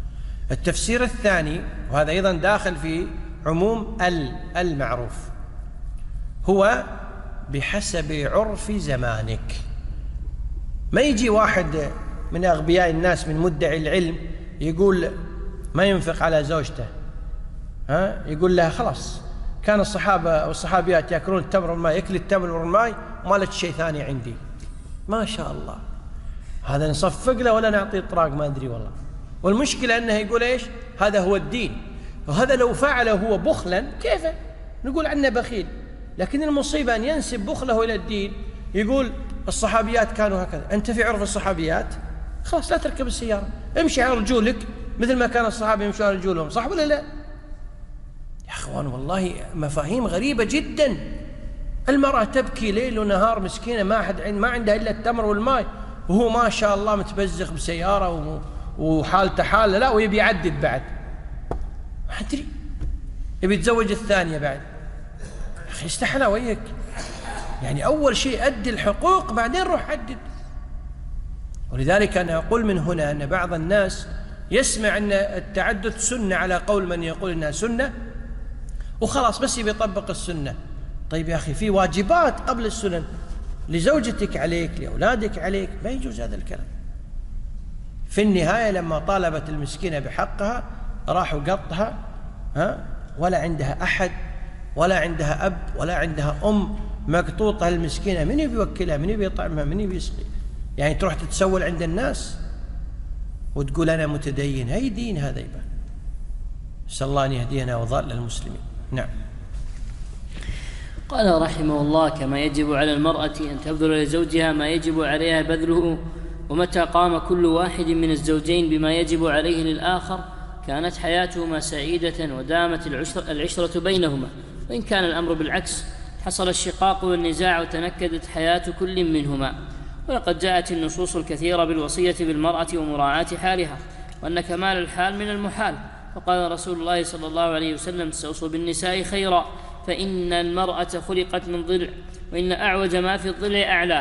التفسير الثاني، وهذا أيضا داخل في عموم المعروف، هو بحسب عرف زمانك. ما يجي واحد من أغبياء الناس من مدعي العلم يقول ما ينفق على زوجته، يقول لها خلاص كان الصحابة والصحابيات يأكلون التمر والماء، يأكل التمر والماء وما لك شيء ثاني عندي. ما شاء الله، هذا نصفق له ولا نعطيه طراق ما أدري والله. والمشكلة أنه يقول إيش؟ هذا هو الدين. وهذا لو فعله هو بخلا كيف نقول عنه بخيل؟ لكن المصيبة أن ينسب بخله إلى الدين، يقول الصحابيات كانوا هكذا. أنت في عرف الصحابيات خلاص لا تركب السيارة، امشي على رجولك مثل ما كان الصحابة يمشوا على رجولهم، صح ولا لا؟ يا أخوان والله مفاهيم غريبة جدا. المرأة تبكي ليل ونهار مسكينة، ما عندها إلا التمر والماء، وهو ما شاء الله متبزخ بسيارة وحالته حالة، لا ويبي يعدد بعد، ما أدري يبي يتزوج الثانية بعد. يا أخي استحلى وياك، يعني أول شيء أدي الحقوق بعدين روح عدد. ولذلك أنا أقول من هنا أن بعض الناس يسمع أن التعدد سنة على قول من يقول أنها سنة وخلاص بس يبي يطبق السنة. طيب يا أخي في واجبات قبل السنن، لزوجتك عليك، لأولادك عليك، ما يجوز هذا الكلام. في النهاية لما طالبت المسكينة بحقها راحوا قطها، ولا عندها أحد، ولا عندها أب، ولا عندها أم، مقطوطة المسكينة، من يبي يوكلها؟ من يبي يطعمها؟ من يبي يسقي؟ يعني تروح تتسول عند الناس وتقول أنا متدين؟ هي دين هذا يبقى؟ نسأل الله أن يهدينا وضال المسلمين. نعم. قال رحمه الله: كما يجب على المرأة أن تبذل لزوجها ما يجب عليها بذله، ومتى قام كل واحد من الزوجين بما يجب عليه للآخر كانت حياتهما سعيدة ودامت العشرة بينهما. وإن كان الأمر بالعكس حصل الشقاق والنزاع وتنكدت حياة كل منهما. ولقد جاءت النصوص الكثيرة بالوصية بالمرأة ومراعاة حالها، وأن كمال الحال من المحال. وقال رسول الله صلى الله عليه وسلم: استوصوا بالنساء خيرا، فإن المرأة خلقت من ضلع، وإن أعوج ما في الضلع أعلاه،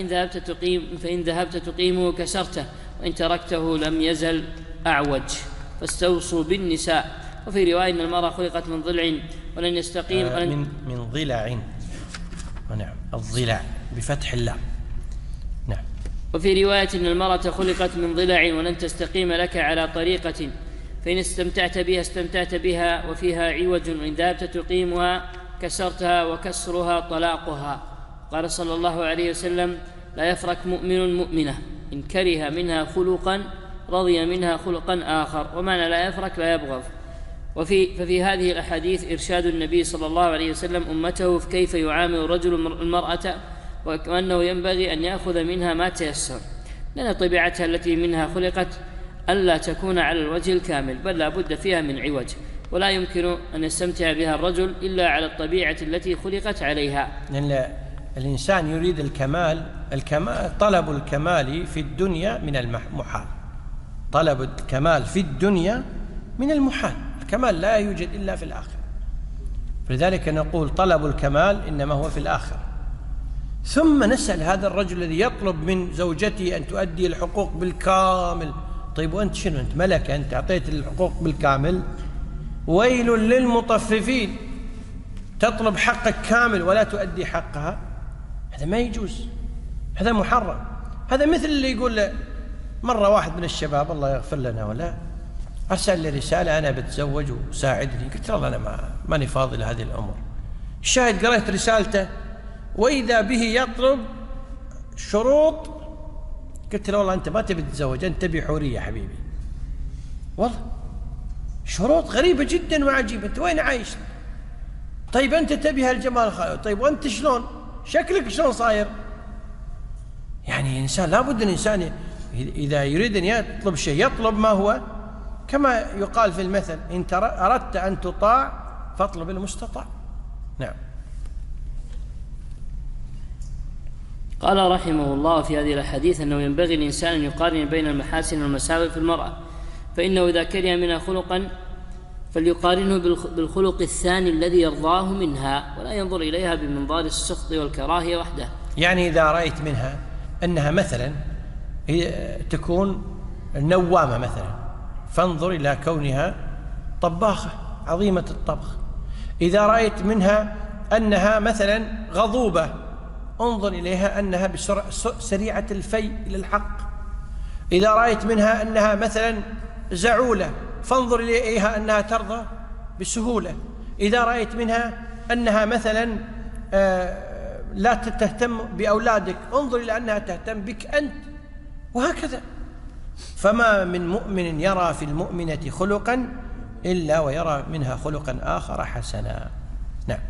فإن ذهبت تقيمه كسرته، وإن تركته لم يزل أعوج، فاستوصوا بالنساء. وفي رواية: إن المرأة خلقت من ضلع ولن يستقيم من ضلع. نعم، الضلع بفتح اللام. نعم. وفي رواية: إن المرأة خلقت من ضلع ولن تستقيم لك على طريقة، فإن استمتعت بها استمتعت بها وفيها عوج، وإن ذهبت تقيمها كسرتها، وكسرها طلاقها. قال صلى الله عليه وسلم: لا يفرق مؤمن مؤمنة إن كره منها خلقا رضي منها خلقا آخر. ومعنى لا يفرق لا يبغض. ففي هذه الأحاديث إرشاد النبي صلى الله عليه وسلم أمته في كيف يعامل الرجل المرأة، وأنه ينبغي أن يأخذ منها ما تيسر، لأن طبيعتها التي منها خلقت ألا تكون على الوجه الكامل، بل لا بد فيها من عوج، ولا يمكن أن يستمتع بها الرجل إلا على الطبيعة التي خلقت عليها. لأن الإنسان يريد الكمال. طلب الكمال في الدنيا من المحال. طلب الكمال في الدنيا من المحال. الكمال لا يوجد إلا في الآخرة. فلذلك نقول طلب الكمال إنما هو في الآخرة. ثم نسأل هذا الرجل الذي يطلب من زوجته أن تؤدي الحقوق بالكامل: طيب وأنت شنو؟ أنت ملكة، أنت أعطيت الحقوق بالكامل؟ ويل للمطففين، تطلب حقك كامل ولا تؤدي حقها، هذا ما يجوز، هذا محرم. هذا مثل اللي يقول مرة واحد من الشباب الله يغفر لنا ولا، أرسل لي رسالة: أنا بتزوج وساعدني. قلت له أنا ماني فاضي لهذه الأمور. الشاهد قرأت رسالته وإذا به يطلب شروط. قلت له والله أنت ما تبي تتزوج، أنت تبي حورية حبيبي. والله شروط غريبة جدا وعجيبة. أنت وين عايش؟ طيب أنت تبي هالجمال خير، طيب وأنت شلون؟ شكلك شلون صاير؟ يعني إنسان لابد الإنسان إذا يريد أن يطلب شيء يطلب ما هو كما يقال في المثل: إن أردت أن تطاع فاطلب المستطاع. نعم. قال رحمه الله في هذه الحديث أنه ينبغي الإنسان أن يقارن بين المحاسن والمساوئ في المرأة، فإنه إذا كره منها خلقا فليقارنه بالخلق الثاني الذي يرضاه منها، ولا ينظر إليها بمنظار السخط والكراهية وحده. يعني إذا رأيت منها أنها مثلا تكون نوامة مثلا، فانظر إلى كونها طباخة عظيمة الطبخ. إذا رأيت منها أنها مثلا غضوبة، انظر إليها أنها سريعة الفي إلى الحق. إذا رأيت منها أنها مثلا زعولة، فانظر إليها أنها ترضى بسهولة. إذا رأيت منها أنها مثلا لا تهتم بأولادك، انظر إلى أنها تهتم بك أنت، وهكذا. فما من مؤمن يرى في المؤمنة خلقا إلا ويرى منها خلقا آخر حسنا. نعم.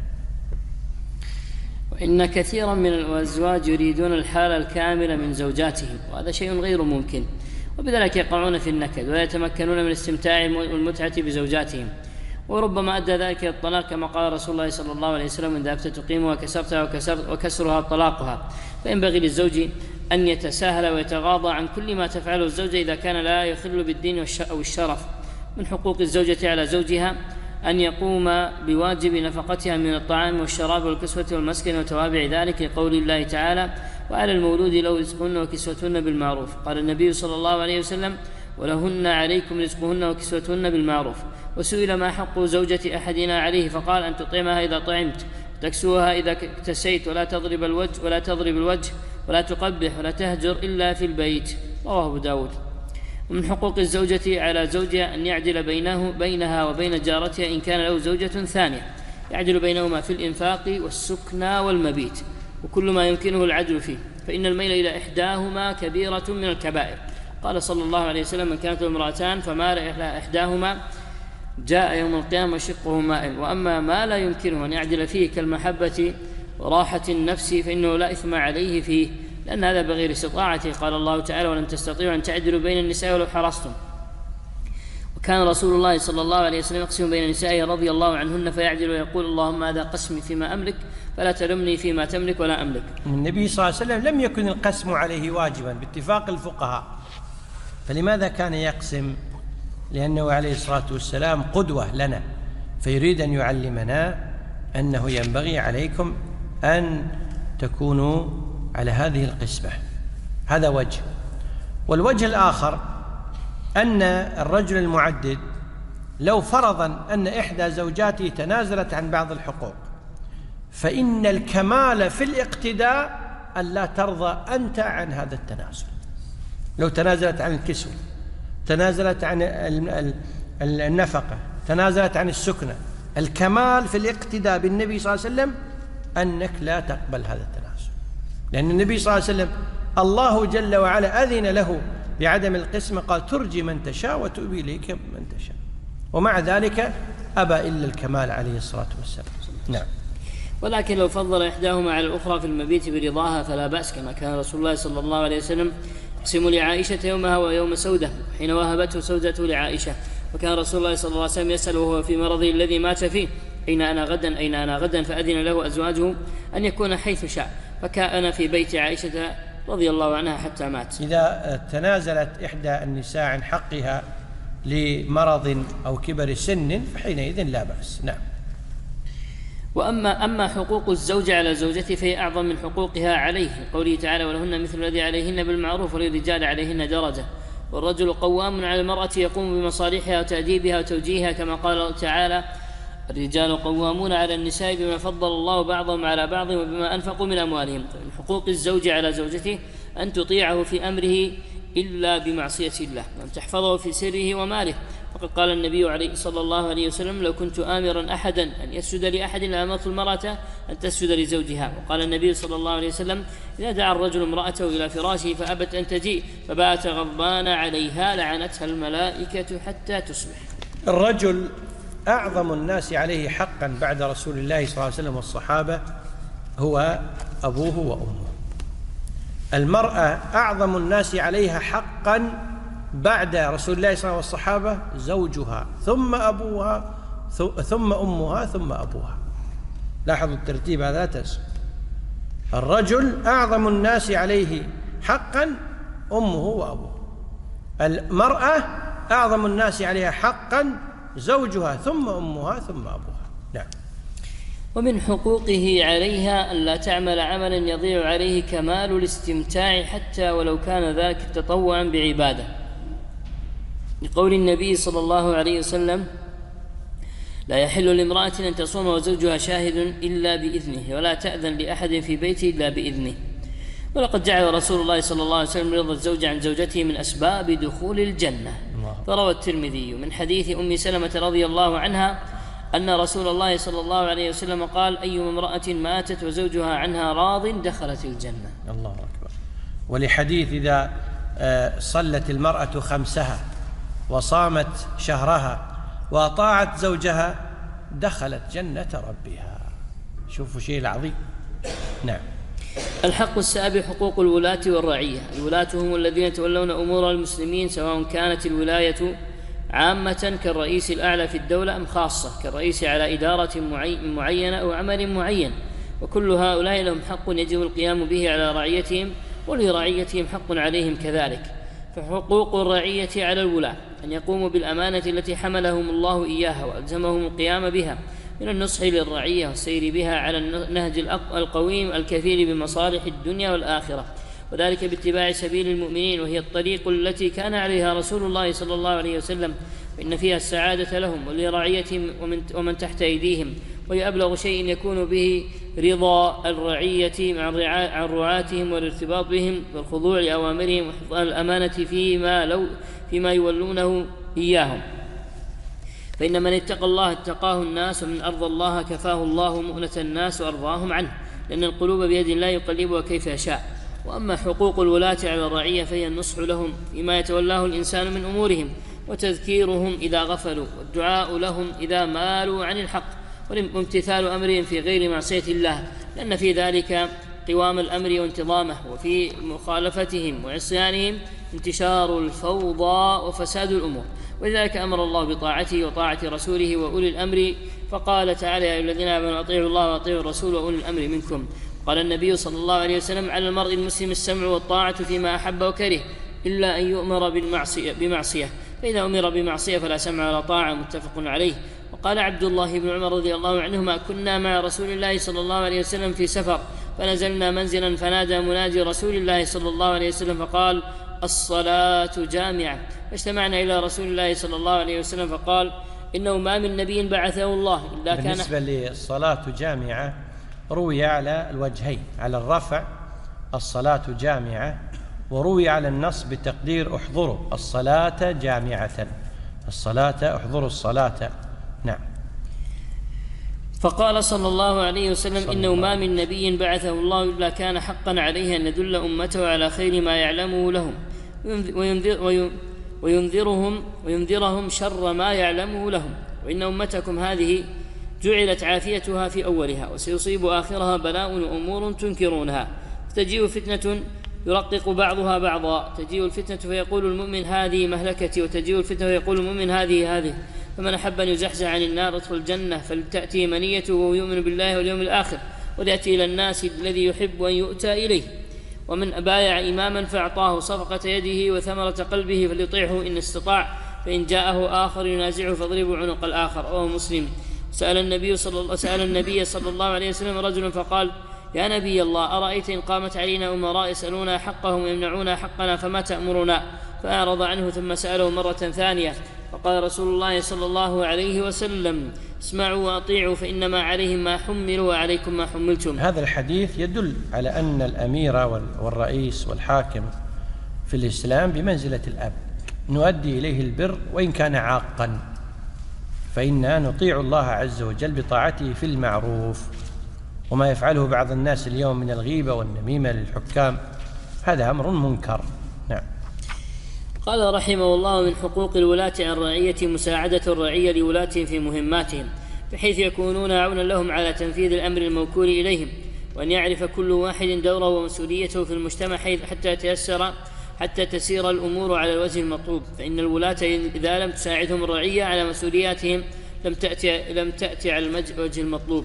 وإن كثيرا من الأزواج يريدون الحالة الكاملة من زوجاتهم، وهذا شيء غير ممكن، وبذلك يقعون في النكد ولا يتمكنون من الاستمتاع والمتعة بزوجاتهم، وربما أدى ذلك إلى الطلاق، كما قال رسول الله صلى الله عليه وسلم: إن ذهبت تقيمها كسرتها وكسرها طلاقها. فينبغي للزوج أن يتساهل ويتغاضى عن كل ما تفعله الزوجة إذا كان لا يخل بالدين أو الشرف. من حقوق الزوجة على زوجها أن يقوم بواجب نفقتها من الطعام والشراب والكسوة والمسكن وتوابع ذلك، لقول الله تعالى: وعلى المولود له رزقهن وكسوتهن بالمعروف. قال النبي صلى الله عليه وسلم: ولهن عليكم رزقهن وكسوتهن بالمعروف. وسئل: ما حق زوجة أحدنا عليه؟ فقال: أن تطعمها إذا طعمت، تكسوها إذا اكتسيت، ولا تضرب الوجه ولا تقبح ولا تهجر إلا في البيت. رواه أبو داود. ومن حقوق الزوجة على زوجها أن يعدل بينها وبين جارتها إن كان له زوجة ثانية، يعدل بينهما في الإنفاق والسكنى والمبيت وكل ما يمكنه العدل فيه، فإن الميل إلى إحداهما كبيرة من الكبائر. قال صلى الله عليه وسلم: من كانت امرأتان فمال إلى إحداهما جاء يوم القيامة شقه مائل. وأما ما لا يمكنه أن يعدل فيه كالمحبة وراحة النفس فإنه لا إثم عليه فيه، لأن هذا بغير استطاعته. قال الله تعالى: ولن تستطيعوا أن تعدلوا بين النساء ولو حرصتم. وكان رسول الله صلى الله عليه وسلم يقسم بين نسائه رضي الله عنهن فيعدل ويقول: اللهم هذا قسمي فيما أملك فلا تلمني فيما تملك ولا أملك. النبي صلى الله عليه وسلم لم يكن القسم عليه واجبا باتفاق الفقهاء، فلماذا كان يقسم؟ لأنه عليه الصلاة والسلام قدوة لنا، فيريد أن يعلمنا أنه ينبغي عليكم أن تكونوا على هذه القسمة. هذا وجه. والوجه الآخر أن الرجل المعدد لو فرضا أن إحدى زوجاته تنازلت عن بعض الحقوق، فإن الكمال في الاقتداء أن لا ترضى أنت عن هذا التنازل. لو تنازلت عن الكسوة، تنازلت عن النفقة، تنازلت عن السكنة، الكمال في الاقتداء بالنبي صلى الله عليه وسلم أنك لا تقبل هذا التنازل، لأن النبي صلى الله عليه وسلم الله جل وعلا أذن له بعدم القسمة، قال: ترجي من تشاء وتؤوي إليك من تشاء، ومع ذلك أبى إلا الكمال عليه الصلاة والسلام. نعم. ولكن لو فضل إحداهما على الأخرى في المبيت برضاها فلا بأس، كما كان رسول الله صلى الله عليه وسلم يقسم لعائشة يومها ويوم سودة حين وهبته سودته لعائشة. وكان رسول الله صلى الله عليه وسلم يسأل وهو في مرضه الذي مات فيه: أين أنا غدا؟ فأذن له أزواجه أن يكون حيث شاء، فكان في بيت عائشة رضي الله عنها حتى مات. إذا تنازلت إحدى النساء عن حقها لمرض أو كبر سن فحينئذ لا بأس. نعم. أما حقوق الزوج على زوجته فهي أعظم من حقوقها عليه، قوله تعالى: ولهن مثل الذي عليهن بالمعروف وللرجال عليهن درجة. والرجل قوام على المرأة يقوم بمصالحها وتأديبها وتوجيهها، كما قال تعالى: الرجال قوامون على النساء بما فضل الله بعضهم على بعض وبما أنفقوا من أموالهم. من حقوق الزوج على زوجته أن تطيعه في أمره إلا بمعصية الله، وأن تحفظه في سره وماله. وقد قال النبي صلى الله عليه وسلم: لو كنت آمرا أحدا أن يسجد لأحد لأمرت المرأة أن تسجد لزوجها. وقال النبي صلى الله عليه وسلم: إذا دعا الرجل امرأته إلى فراشه فأبت أن تجيء فبات غضبان عليها لعنتها الملائكة حتى تصبح. الرجل أعظم الناس عليه حقا بعد رسول الله صلى الله عليه وسلم والصحابة هو أبوه وأمه. المرأة أعظم الناس عليها حقا بعد رسول الله صلى الله عليه وسلم والصحابة زوجها، ثم أبوها، ثم أمها، ثم أبوها. لاحظوا الترتيب هذا، لا تنسوا. الرجل أعظم الناس عليه حقا أمه وأبوه. المرأة أعظم الناس عليها حقا زوجها، ثم أمها، ثم أبوها. نعم. ومن حقوقه عليها أن لا تعمل عملا يضيع عليه كمال الاستمتاع حتى ولو كان ذلك تطوعا بعبادة. لقول النبي صلى الله عليه وسلم: لا يحل لامرأة أن تصوم وزوجها شاهد إلا بإذنه، ولا تأذن لأحد في بيته إلا بإذنه. ولقد جعل رسول الله صلى الله عليه وسلم رضا الزوج عن زوجته من أسباب دخول الجنة. فروى الترمذي من حديث أم سلمة رضي الله عنها أن رسول الله صلى الله عليه وسلم قال: أي امرأة ماتت وزوجها عنها راض دخلت الجنة. الله أكبر. ولحديث: إذا صلت المرأة خمسها وصامت شهرها وأطاعت زوجها دخلت جنة ربها. شوفوا شيء العظيم. نعم. الحق السابع: حقوق الولاة والرعية. الولاة هم الذين يتولون أمور المسلمين، سواء كانت الولاية عامة كالرئيس الأعلى في الدولة أم خاصة كالرئيس على إدارة معينة أو عمل معين، وكل هؤلاء لهم حق يجب القيام به على رعيتهم، ولرعيتهم حق عليهم كذلك. فحقوق الرعية على الولاة أن يقوموا بالأمانة التي حملهم الله إياها وألزمهم القيام بها من النصح للرعية والسير بها على النهج القويم الكفيل بمصالح الدنيا والآخرة، وذلك باتباع سبيل المؤمنين، وهي الطريق التي كان عليها رسول الله صلى الله عليه وسلم، فإن فيها السعادة لهم ولرعيتهم ومن تحت أيديهم، وهي أبلغ شيء يكون به رضا الرعية عن رعاتهم والارتباط بهم والخضوع لأوامرهم وحفظ الأمانة فيما يولونه إياهم. فإن من اتقى الله اتقاه الناس، ومن أرضى الله كفاه الله مؤنة الناس وأرضاهم عنه، لأن القلوب بيد الله يقلبها كيف يشاء. وأما حقوق الولاة على الرعية فهي النصح لهم فيما يتولاه الإنسان من أمورهم، وتذكيرهم إذا غفلوا، والدعاء لهم إذا مالوا عن الحق، وامتثال أمرهم في غير معصية الله، لأن في ذلك قوام الأمر وانتظامه، وفي مخالفتهم وعصيانهم انتشار الفوضى وفساد الأمور. ولذلك أمر الله بطاعته وطاعة رسوله وأولي الأمر، فقال تعالى: يا أيها الذين آمنوا أطيعوا الله وأطيعوا الرسول وأولي الأمر منكم. قال النبي صلى الله عليه وسلم: على المرء المسلم السمع والطاعة فيما أحب وكره، إلا أن يؤمر بمعصية، فإذا أمر بمعصية فلا سمع ولا طاعة. متفق عليه. وقال عبد الله بن عمر رضي الله عنهما: كنا مع رسول الله صلى الله عليه وسلم في سفر، فنزلنا منزلا، فنادى منادي رسول الله صلى الله عليه وسلم فقال: الصلاة جامعة. فاجتمعنا إلى رسول الله صلى الله عليه وسلم فقال: إنه ما من نبي بعثه الله إلا كان. بالنسبة للصلاة جامعة روي على الوجهين، على الرفع الصلاة جامعة، وروي على النص بتقدير احضروا الصلاة جامعة، الصلاة احضروا الصلاة. نعم. فقال صلى الله عليه وسلم: إنه ما من نبي بعثه الله إلا كان حقا عليه أن يدل أمته على خير ما يعلمه لهم، وينذرهم شر ما يعلمه لهم، وإن أمتكم هذه جعلت عافيتها في أولها، وسيصيب آخرها بلاء وأمور تنكرونها، فتجيء فتنة يرقق بعضها بعضا، تجيء الفتنة فيقول المؤمن: هذه مهلكتي، وتجيء الفتنة فيقول المؤمن: هذه. فمن أحب أن يزحزح عن النار ادخل الجنة، فلتأتي منيته ويؤمن بالله واليوم الآخر، وليأتي إلى الناس الذي يحب أن يؤتى إليه. ومن بايع إماما فأعطاه صفقة يده وثمرة قلبه فليطيعه إن استطاع، فإن جاءه آخر ينازعه فاضربوا عنق الآخر. رواه مسلم. سأل النبي صلى الله عليه وسلم رجل فقال: يا نبي الله، أرأيت إن قامت علينا أمراء يسألون حقهم ويمنعون حقنا فما تأمرنا؟ فأعرض عنه ثم سأله مرة ثانية، فقال رسول الله صلى الله عليه وسلم: اسمعوا وأطيعوا، فإنما عليهم ما حملوا وعليكم ما حملتم. هذا الحديث يدل على أن الأمير والرئيس والحاكم في الإسلام بمنزلة الأب، نؤدي إليه البر وإن كان عاقا، فإننا نطيع الله عز وجل بطاعته في المعروف. وما يفعله بعض الناس اليوم من الغيبة والنميمة للحكام هذا أمر منكر. نعم. قال رحمه الله: من حقوق الولاة على الرعية مساعدة الرعية لولاتهم في مهماتهم، بحيث يكونون عونا لهم على تنفيذ الأمر الموكول إليهم، وأن يعرف كل واحد دوره ومسؤوليته في المجتمع حتى تسير الأمور على الوجه المطلوب. فإن الولاة إذا لم تساعدهم الرعية على مسؤولياتهم لم تأتي على الوجه المطلوب.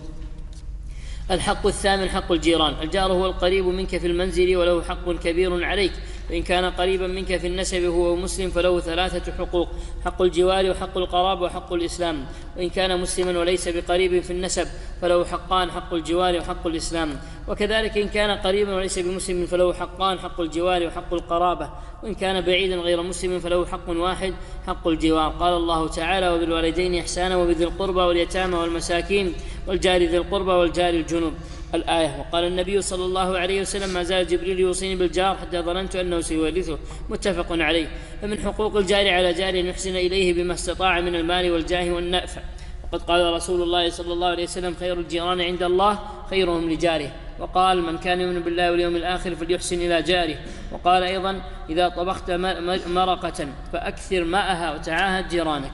الحق الثامن: حق الجيران. الجار هو القريب منك في المنزل، وله حق كبير عليك، فإن كان قريبا منك في النسب وهو مسلم فله 3 حقوق: حق الجوار وحق القرابة وحق الإسلام. وإن كان مسلما وليس بقريب في النسب فله حقان: حق الجوار وحق الإسلام. وكذلك إن كان قريبا وليس بمسلم فله حقان: حق الجوار وحق القرابة. وإن كان بعيدا غير مسلم فله حق واحد: حق الجوار. قال الله تعالى: وبالوالدين إحسانا وبذي القربى واليتامى والمساكين والجار ذي القربى والجار الجنوب، الآية. وقال النبي صلى الله عليه وسلم: ما زال جبريل يوصيني بالجار حتى ظننت أنه سيورثه، متفق عليه. فمن حقوق الجار على جاره أن يحسن إليه بما استطاع من المال والجاه والنفع. وقد قال رسول الله صلى الله عليه وسلم: خير الجيران عند الله خيرهم لجاره. وقال: من كان يؤمن بالله واليوم الآخر فليحسن إلى جاره. وقال أيضا: إذا طبخت مرقة فأكثر ماءها وتعاهد جيرانك.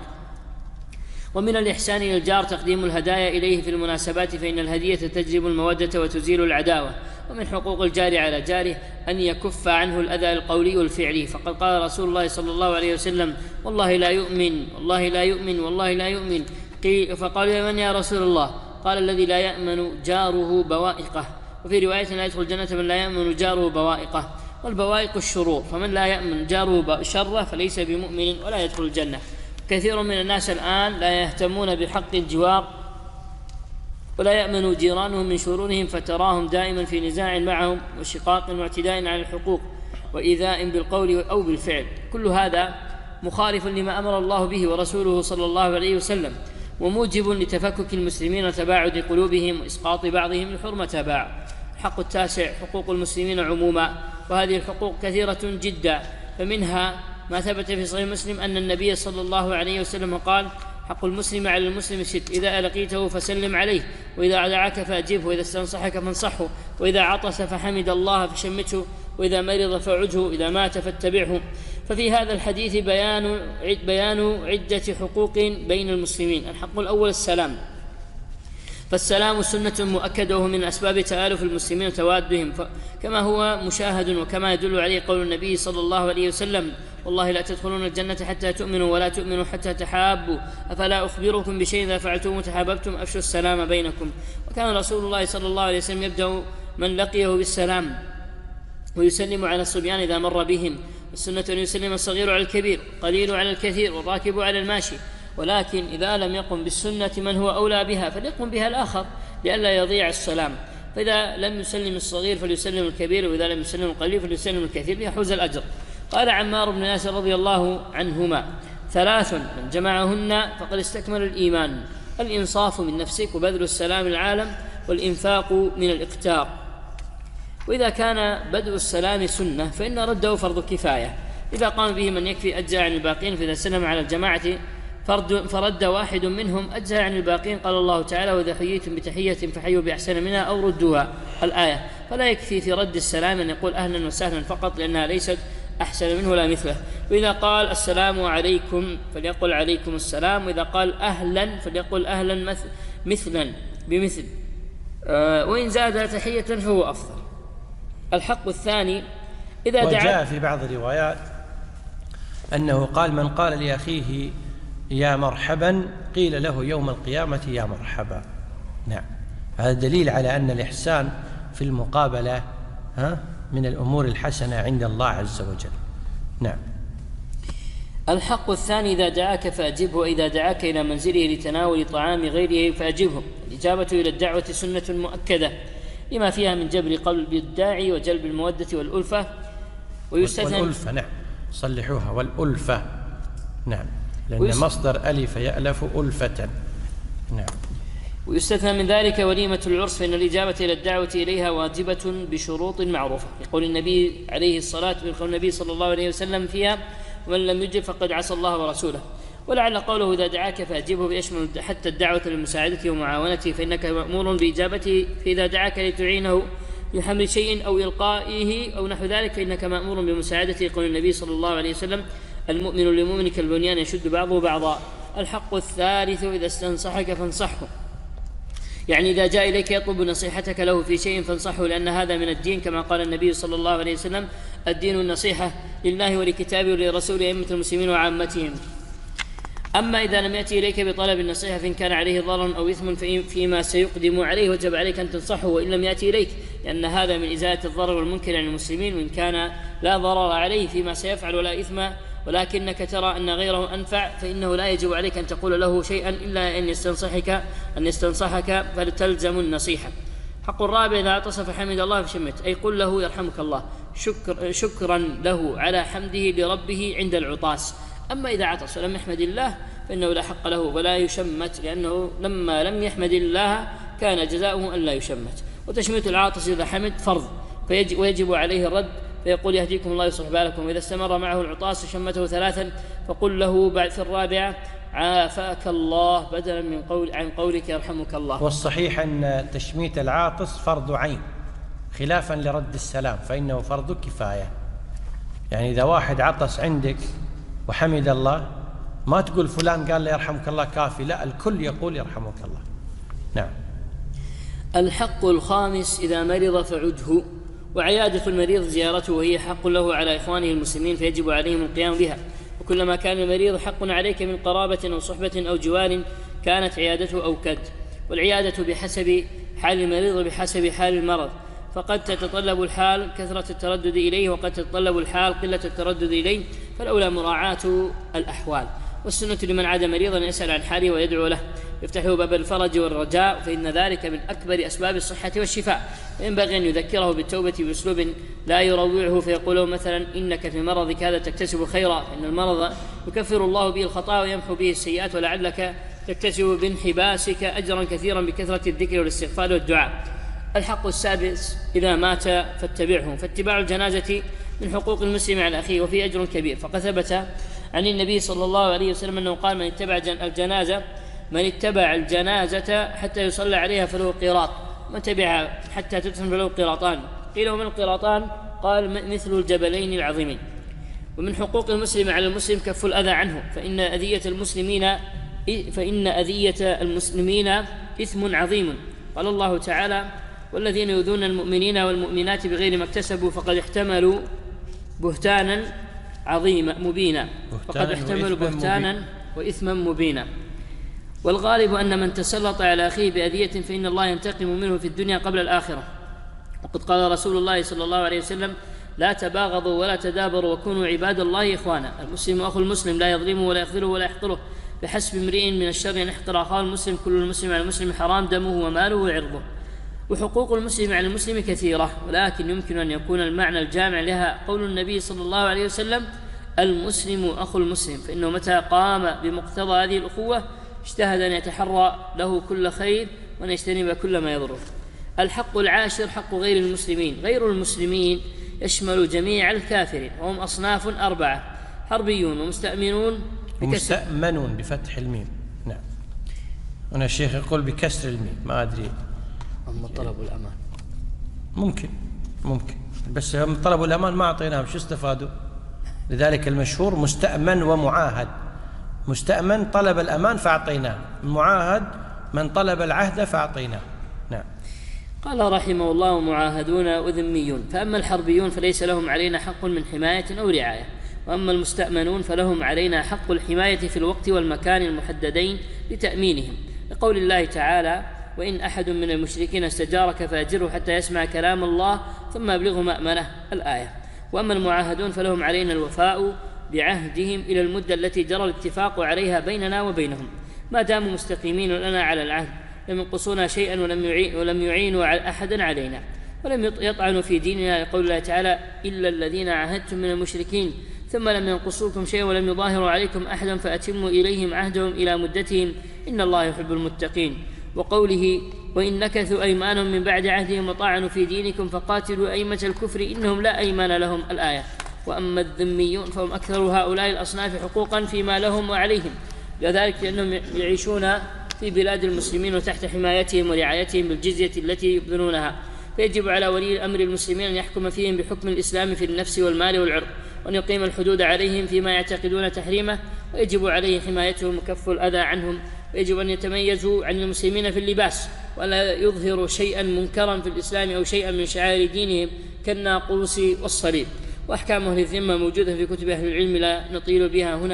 ومن الإحسان إلى الجار تقديم الهدايا إليه في المناسبات، فإن الهدية تجلب المودة وتزيل العداوة. ومن حقوق الجار على جاره أن يكف عنه الأذى القولي والفعلي، فقد قال رسول الله صلى الله عليه وسلم: والله لا يؤمن، والله لا يؤمن، والله لا يؤمن. فقال: من يا رسول الله؟ قال: الذي لا يأمن جاره بوائقه. وفي رواية: لا يدخل الجنة من لا يأمن جاره بوائقه. والبوائق الشرور، فمن لا يأمن جاره شره فليس بمؤمن ولا يدخل الجنة. كثير من الناس الآن لا يهتمون بحق الجوار ولا يأمن جيرانهم من شرورهم، فتراهم دائما في نزاع معهم وشقاق واعتداء على الحقوق وإيذاء بالقول أو بالفعل. كل هذا مخالف لما أمر الله به ورسوله صلى الله عليه وسلم، وموجب لتفكك المسلمين وتباعد قلوبهم وإسقاط بعضهم لحرمة بعض. الحق التاسع: حقوق المسلمين عموما، وهذه الحقوق كثيرة جدا، فمنها ما ثبت في صحيح مسلم أن النبي صلى الله عليه وسلم قال: حق المسلم على المسلم 6: إذا لقيته فسلم عليه، وإذا دعاك فأجبه، وإذا استنصحك فانصحه، وإذا عطس فحمد الله فشمته، وإذا مرض فعده، إذا مات فاتبعه. ففي هذا الحديث بيان عدة حقوق بين المسلمين. الحق الأول: السلام، فالسلام سنة مؤكدة وهو من أسباب تآلف المسلمين وتوادهم، كما هو مشاهد وكما يدل عليه قول النبي صلى الله عليه وسلم: والله لا تدخلون الجنة حتى تؤمنوا ولا تؤمنوا حتى تحابوا، أفلا أخبركم بشيء إذا فعلتم تحاببتم أفشوا السلام بينكم. وكان رسول الله صلى الله عليه وسلم يبدأ من لقيه بالسلام ويسلم على الصبيان إذا مر بهم. السنة أن يسلم الصغير على الكبير، قليل على الكثير، والراكب على الماشي. ولكن إذا لم يقم بالسنة من هو أولى بها فليقم بها الآخر لئلا يضيع السلام. فإذا لم يسلم الصغير فليسلم الكبير، وإذا لم يسلم القليل فليسلم الكثير ليحوز الأجر. قال عمار بن ياسر رضي الله عنهما: 3 من جمعهن فقد استكمل الإيمان: الإنصاف من نفسك، وبذل السلام العالم، والإنفاق من الإقتار. وإذا كان بدء السلام سنة فإن رده فرض كفاية، إذا قام به من يكفي أجزى عن الباقين، فإذا سلم على الجماعة فرد واحد منهم أجزى عن الباقين. قال الله تعالى: وإذا حييتم بتحية فحيوا بأحسن منها أو ردوها، الآية. فلا يكفي في رد السلام أن يقول أهلا وسهلا فقط، لأنها ليست أحسن منه ولا مثله. وإذا قال السلام عليكم فليقل عليكم السلام، وإذا قال أهلا فليقل أهلا مثلا بمثل، وإن زاد تحية فهو أفضل. الحق الثاني: إذا دعا. وجاء في بعض الروايات أنه قال: من قال لأخيه يا مرحبا قيل له يوم القيامة يا مرحبا. نعم، هذا دليل على أن الإحسان في المقابلة من الأمور الحسنة عند الله عز وجل. نعم. الحق الثاني: إذا دعاك فأجبه، وإذا دعاك إلى منزله لتناول طعام غيره فأجبه. الإجابة إلى الدعوة سنة مؤكدة لما فيها من جبر قلب الداعي وجلب المودة والألفة. والألفة، نعم، صلحوها، والألفة، نعم، لأن مصدر ألف يألف ألفة. نعم. ويستثنى من ذلك وليمة العرس، فإن الإجابة إلى الدعوة إليها واجبة بشروط معروفة، يقول النبي عليه الصلاة والسلام النبي صلى الله عليه وسلم فيها: ومن لم يجب فقد عصى الله ورسوله. ولعل قوله إذا دعاك فأجبه بيشمل حتى الدعوة لمساعدته ومعاونته، فإنك مأمور بإجابته. فإذا دعاك لتعينه لحمل شيء أو إلقائه أو نحو ذلك فإنك مأمور بمساعدته، يقول النبي صلى الله عليه وسلم: المؤمن للمؤمن كالبنيان يشد بعضه بعضا. الحق الثالث: إذا استنصحك فانصحه، يعني إذا جاء إليك يطلب نصيحتك له في شيء فانصحه، لأن هذا من الدين، كما قال النبي صلى الله عليه وسلم: الدين النصيحة لله ولكتابه ولرسوله أئمة المسلمين وعامتهم. أما إذا لم يأتي إليك بطلب النصيحة فإن كان عليه ضرر أو إثم فيما سيقدم عليه وجب عليك أن تنصحه وإن لم يأتي إليك، لأن هذا من إزالة الضرر والمنكر عن المسلمين. وإن كان لا ضرر عليه فيما سيفعل ولا إثم ولكنك ترى أن غيره أنفع فإنه لا يجب عليك أن تقول له شيئا إلا أن يستنصحك فلتلزم النصيحة. حق الرابع إذا عطس فحمد الله فشمت، أي قل له يرحمك الله شكرا له على حمده لربه عند العطاس. أما إذا عطس ولم يحمد الله فإنه لا حق له ولا يشمت، لأنه لما لم يحمد الله كان جزاؤه أن لا يشمت. وتشميت العاطس إذا حمد فرض ويجب عليه الرد، فيقول يهديكم الله يصلح بالكم. وإذا استمر معه العطاس شمته 3 فقل له بعد في الرابعة عافاك الله بدلا عن قولك يرحمك الله. والصحيح أن تشميت العاطس فرض عين خلافا لرد السلام، فإنه فرض كفاية. يعني إذا واحد عطس عندك وحمد الله ما تقول فلان قال لي يرحمك الله كافي، لا، الكل يقول يرحمك الله. نعم. الحق الخامس إذا مرض فعده، وعيادة المريض زيارته وهي حق له على إخوانه المسلمين فيجب عليهم القيام بها. وكلما كان المريض حق عليك من قرابة أو صحبة أو جوار كانت عيادته أوكد. والعيادة بحسب حال المريض وبحسب حال المرض، فقد تتطلب الحال كثرة التردد إليه وقد تتطلب الحال قلة التردد إليه، فالأولى مراعاة الأحوال. والسنة لمن عاد مريضا يسأل عن حاله ويدعو له، يفتحه باب الفرج والرجاء، فإن ذلك من أكبر أسباب الصحة والشفاء. وينبغي أن يذكره بالتوبة بأسلوب لا يروعه، فيقوله مثلا إنك في مرضك هذا تكتسب خيرا، فإن المرض يكفر الله به الخطايا ويمحو به السيئات، ولعلك تكتسب بانحباسك أجرا كثيرا بكثرة الذكر والاستغفار والدعاء. الحق السادس إذا مات فاتبعه، فاتباع الجنازة من حقوق المسلم على أخيه وفيه أجر كبير. فقد ثبت عن النبي صلى الله عليه وسلم أنه قال من اتبع الجنازة حتى يصلى عليها فله قيراط، من تبعها حتى تدفن فله قيراطان. قيل ومن القيراطان؟ قال مثل الجبلين العظيمين. ومن حقوق المسلم على المسلم كف الأذى عنه، فإن أذية المسلمين إثم عظيم. قال الله تعالى والذين يؤذون المؤمنين والمؤمنات بغير ما اكتسبوا فقد احتملوا بهتانا عظيما مبينا، وإثما مبينا. والغالب أن من تسلط على أخيه بأذية فإن الله ينتقم منه في الدنيا قبل الآخرة. وقد قال رسول الله صلى الله عليه وسلم لا تباغضوا ولا تدابروا وكونوا عباد الله إخوانا. المسلم أخو المسلم لا يظلمه ولا يخذله ولا يحقره، بحسب امرئ من الشر أن يحقر أخاه المسلم، كل المسلم على المسلم حرام دمه وماله وعرضه. وحقوق المسلم على المسلم كثيرة، ولكن يمكن أن يكون المعنى الجامع لها قول النبي صلى الله عليه وسلم المسلم أخو المسلم، فإنه متى قام بمقتضى هذه الأخوة اجتهد أن يتحرى له كل خير وأن يجتنب كل ما يضره. الحق العاشر حق غير المسلمين. غير المسلمين يشمل جميع الكافرين، وهم أصناف 4: حربيون ومستأمنون ومستأمنون بفتح الميم. نعم. هنا الشيخ يقول بكسر الميم، ما أدري. أما طلبوا الأمان ممكن بس هم طلبوا الأمان ما أعطيناهم، شو استفادوا؟ لذلك المشهور مستأمن ومعاهد. مستأمن طلب الأمان فأعطيناه، المعاهد من طلب العهد فأعطيناه. نعم. قال رحمه الله معاهدون وذميون. فأما الحربيون فليس لهم علينا حق من حماية أو رعاية، وأما المستأمنون فلهم علينا حق الحماية في الوقت والمكان المحددين لتأمينهم، لقول الله تعالى وإن أحد من المشركين استجارك فأجره حتى يسمع كلام الله ثم أبلغه مأمنه، الآية. وأما المعاهدون فلهم علينا الوفاء بعهدهم إلى المدة التي جرى الاتفاق عليها بيننا وبينهم، ما داموا مستقيمين لنا على العهد، لم ينقصونا شيئا ولم يعينوا أحدا علينا، ولم يطعنوا في ديننا، لقول الله تعالى إلا الذين عاهدتم من المشركين ثم لم ينقصوكم شيئا ولم يظاهروا عليكم أحدا فأتموا إليهم عهدهم إلى مدتهم إن الله يحب المتقين. وقوله وإن نكثوا أيمانهم من بعد عهدهم وطعنوا في دينكم فقاتلوا أئمة الكفر إنهم لا أيمان لهم، الآية. وأما الذميون فهم أكثر هؤلاء الأصناف حقوقا فيما لهم وعليهم، لذلك لأنهم يعيشون في بلاد المسلمين وتحت حمايتهم ورعايتهم بالجزية التي يبذلونها، فيجب على ولي الأمر المسلمين أن يحكم فيهم بحكم الإسلام في النفس والمال والعرض، وأن يقيم الحدود عليهم فيما يعتقدون تحريمه، ويجب عليه حمايتهم وكف الأذى عنهم، ويجب أن يتميزوا عن المسلمين في اللباس، ولا يظهروا شيئا منكرا في الإسلام أو شيئا من شعائر دينهم كالناقوس والصليب. وأحكام أهل الذمة موجودة في كتب أهل العلم لا نطيل بها هنا،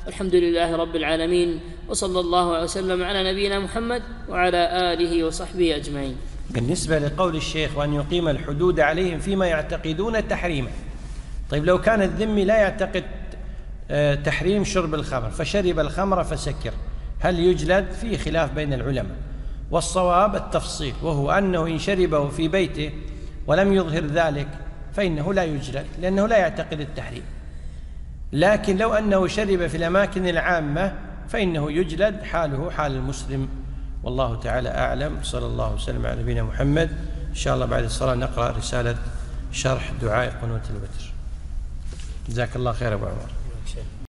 والحمد لله رب العالمين، وصلى الله وسلم على نبينا محمد وعلى آله وصحبه أجمعين. بالنسبة لقول الشيخ وأن يقيم الحدود عليهم فيما يعتقدون تحريمه، طيب لو كان الذمي لا يعتقد تحريم شرب الخمر فشرب الخمر فسكر، هل يجلد؟ فيه خلاف بين العلماء، والصواب التفصيل، وهو أنه إن شربه في بيته ولم يظهر ذلك فإنه لا يجلد لأنه لا يعتقد التحريم، لكن لو أنه شرب في الأماكن العامة فإنه يجلد، حاله حال المسلم، والله تعالى أعلم. صلى الله وسلم على نبينا محمد. إن شاء الله بعد الصلاة نقرأ رسالة شرح دعاء قنوت الوتر. جزاك الله خير أبو عمر.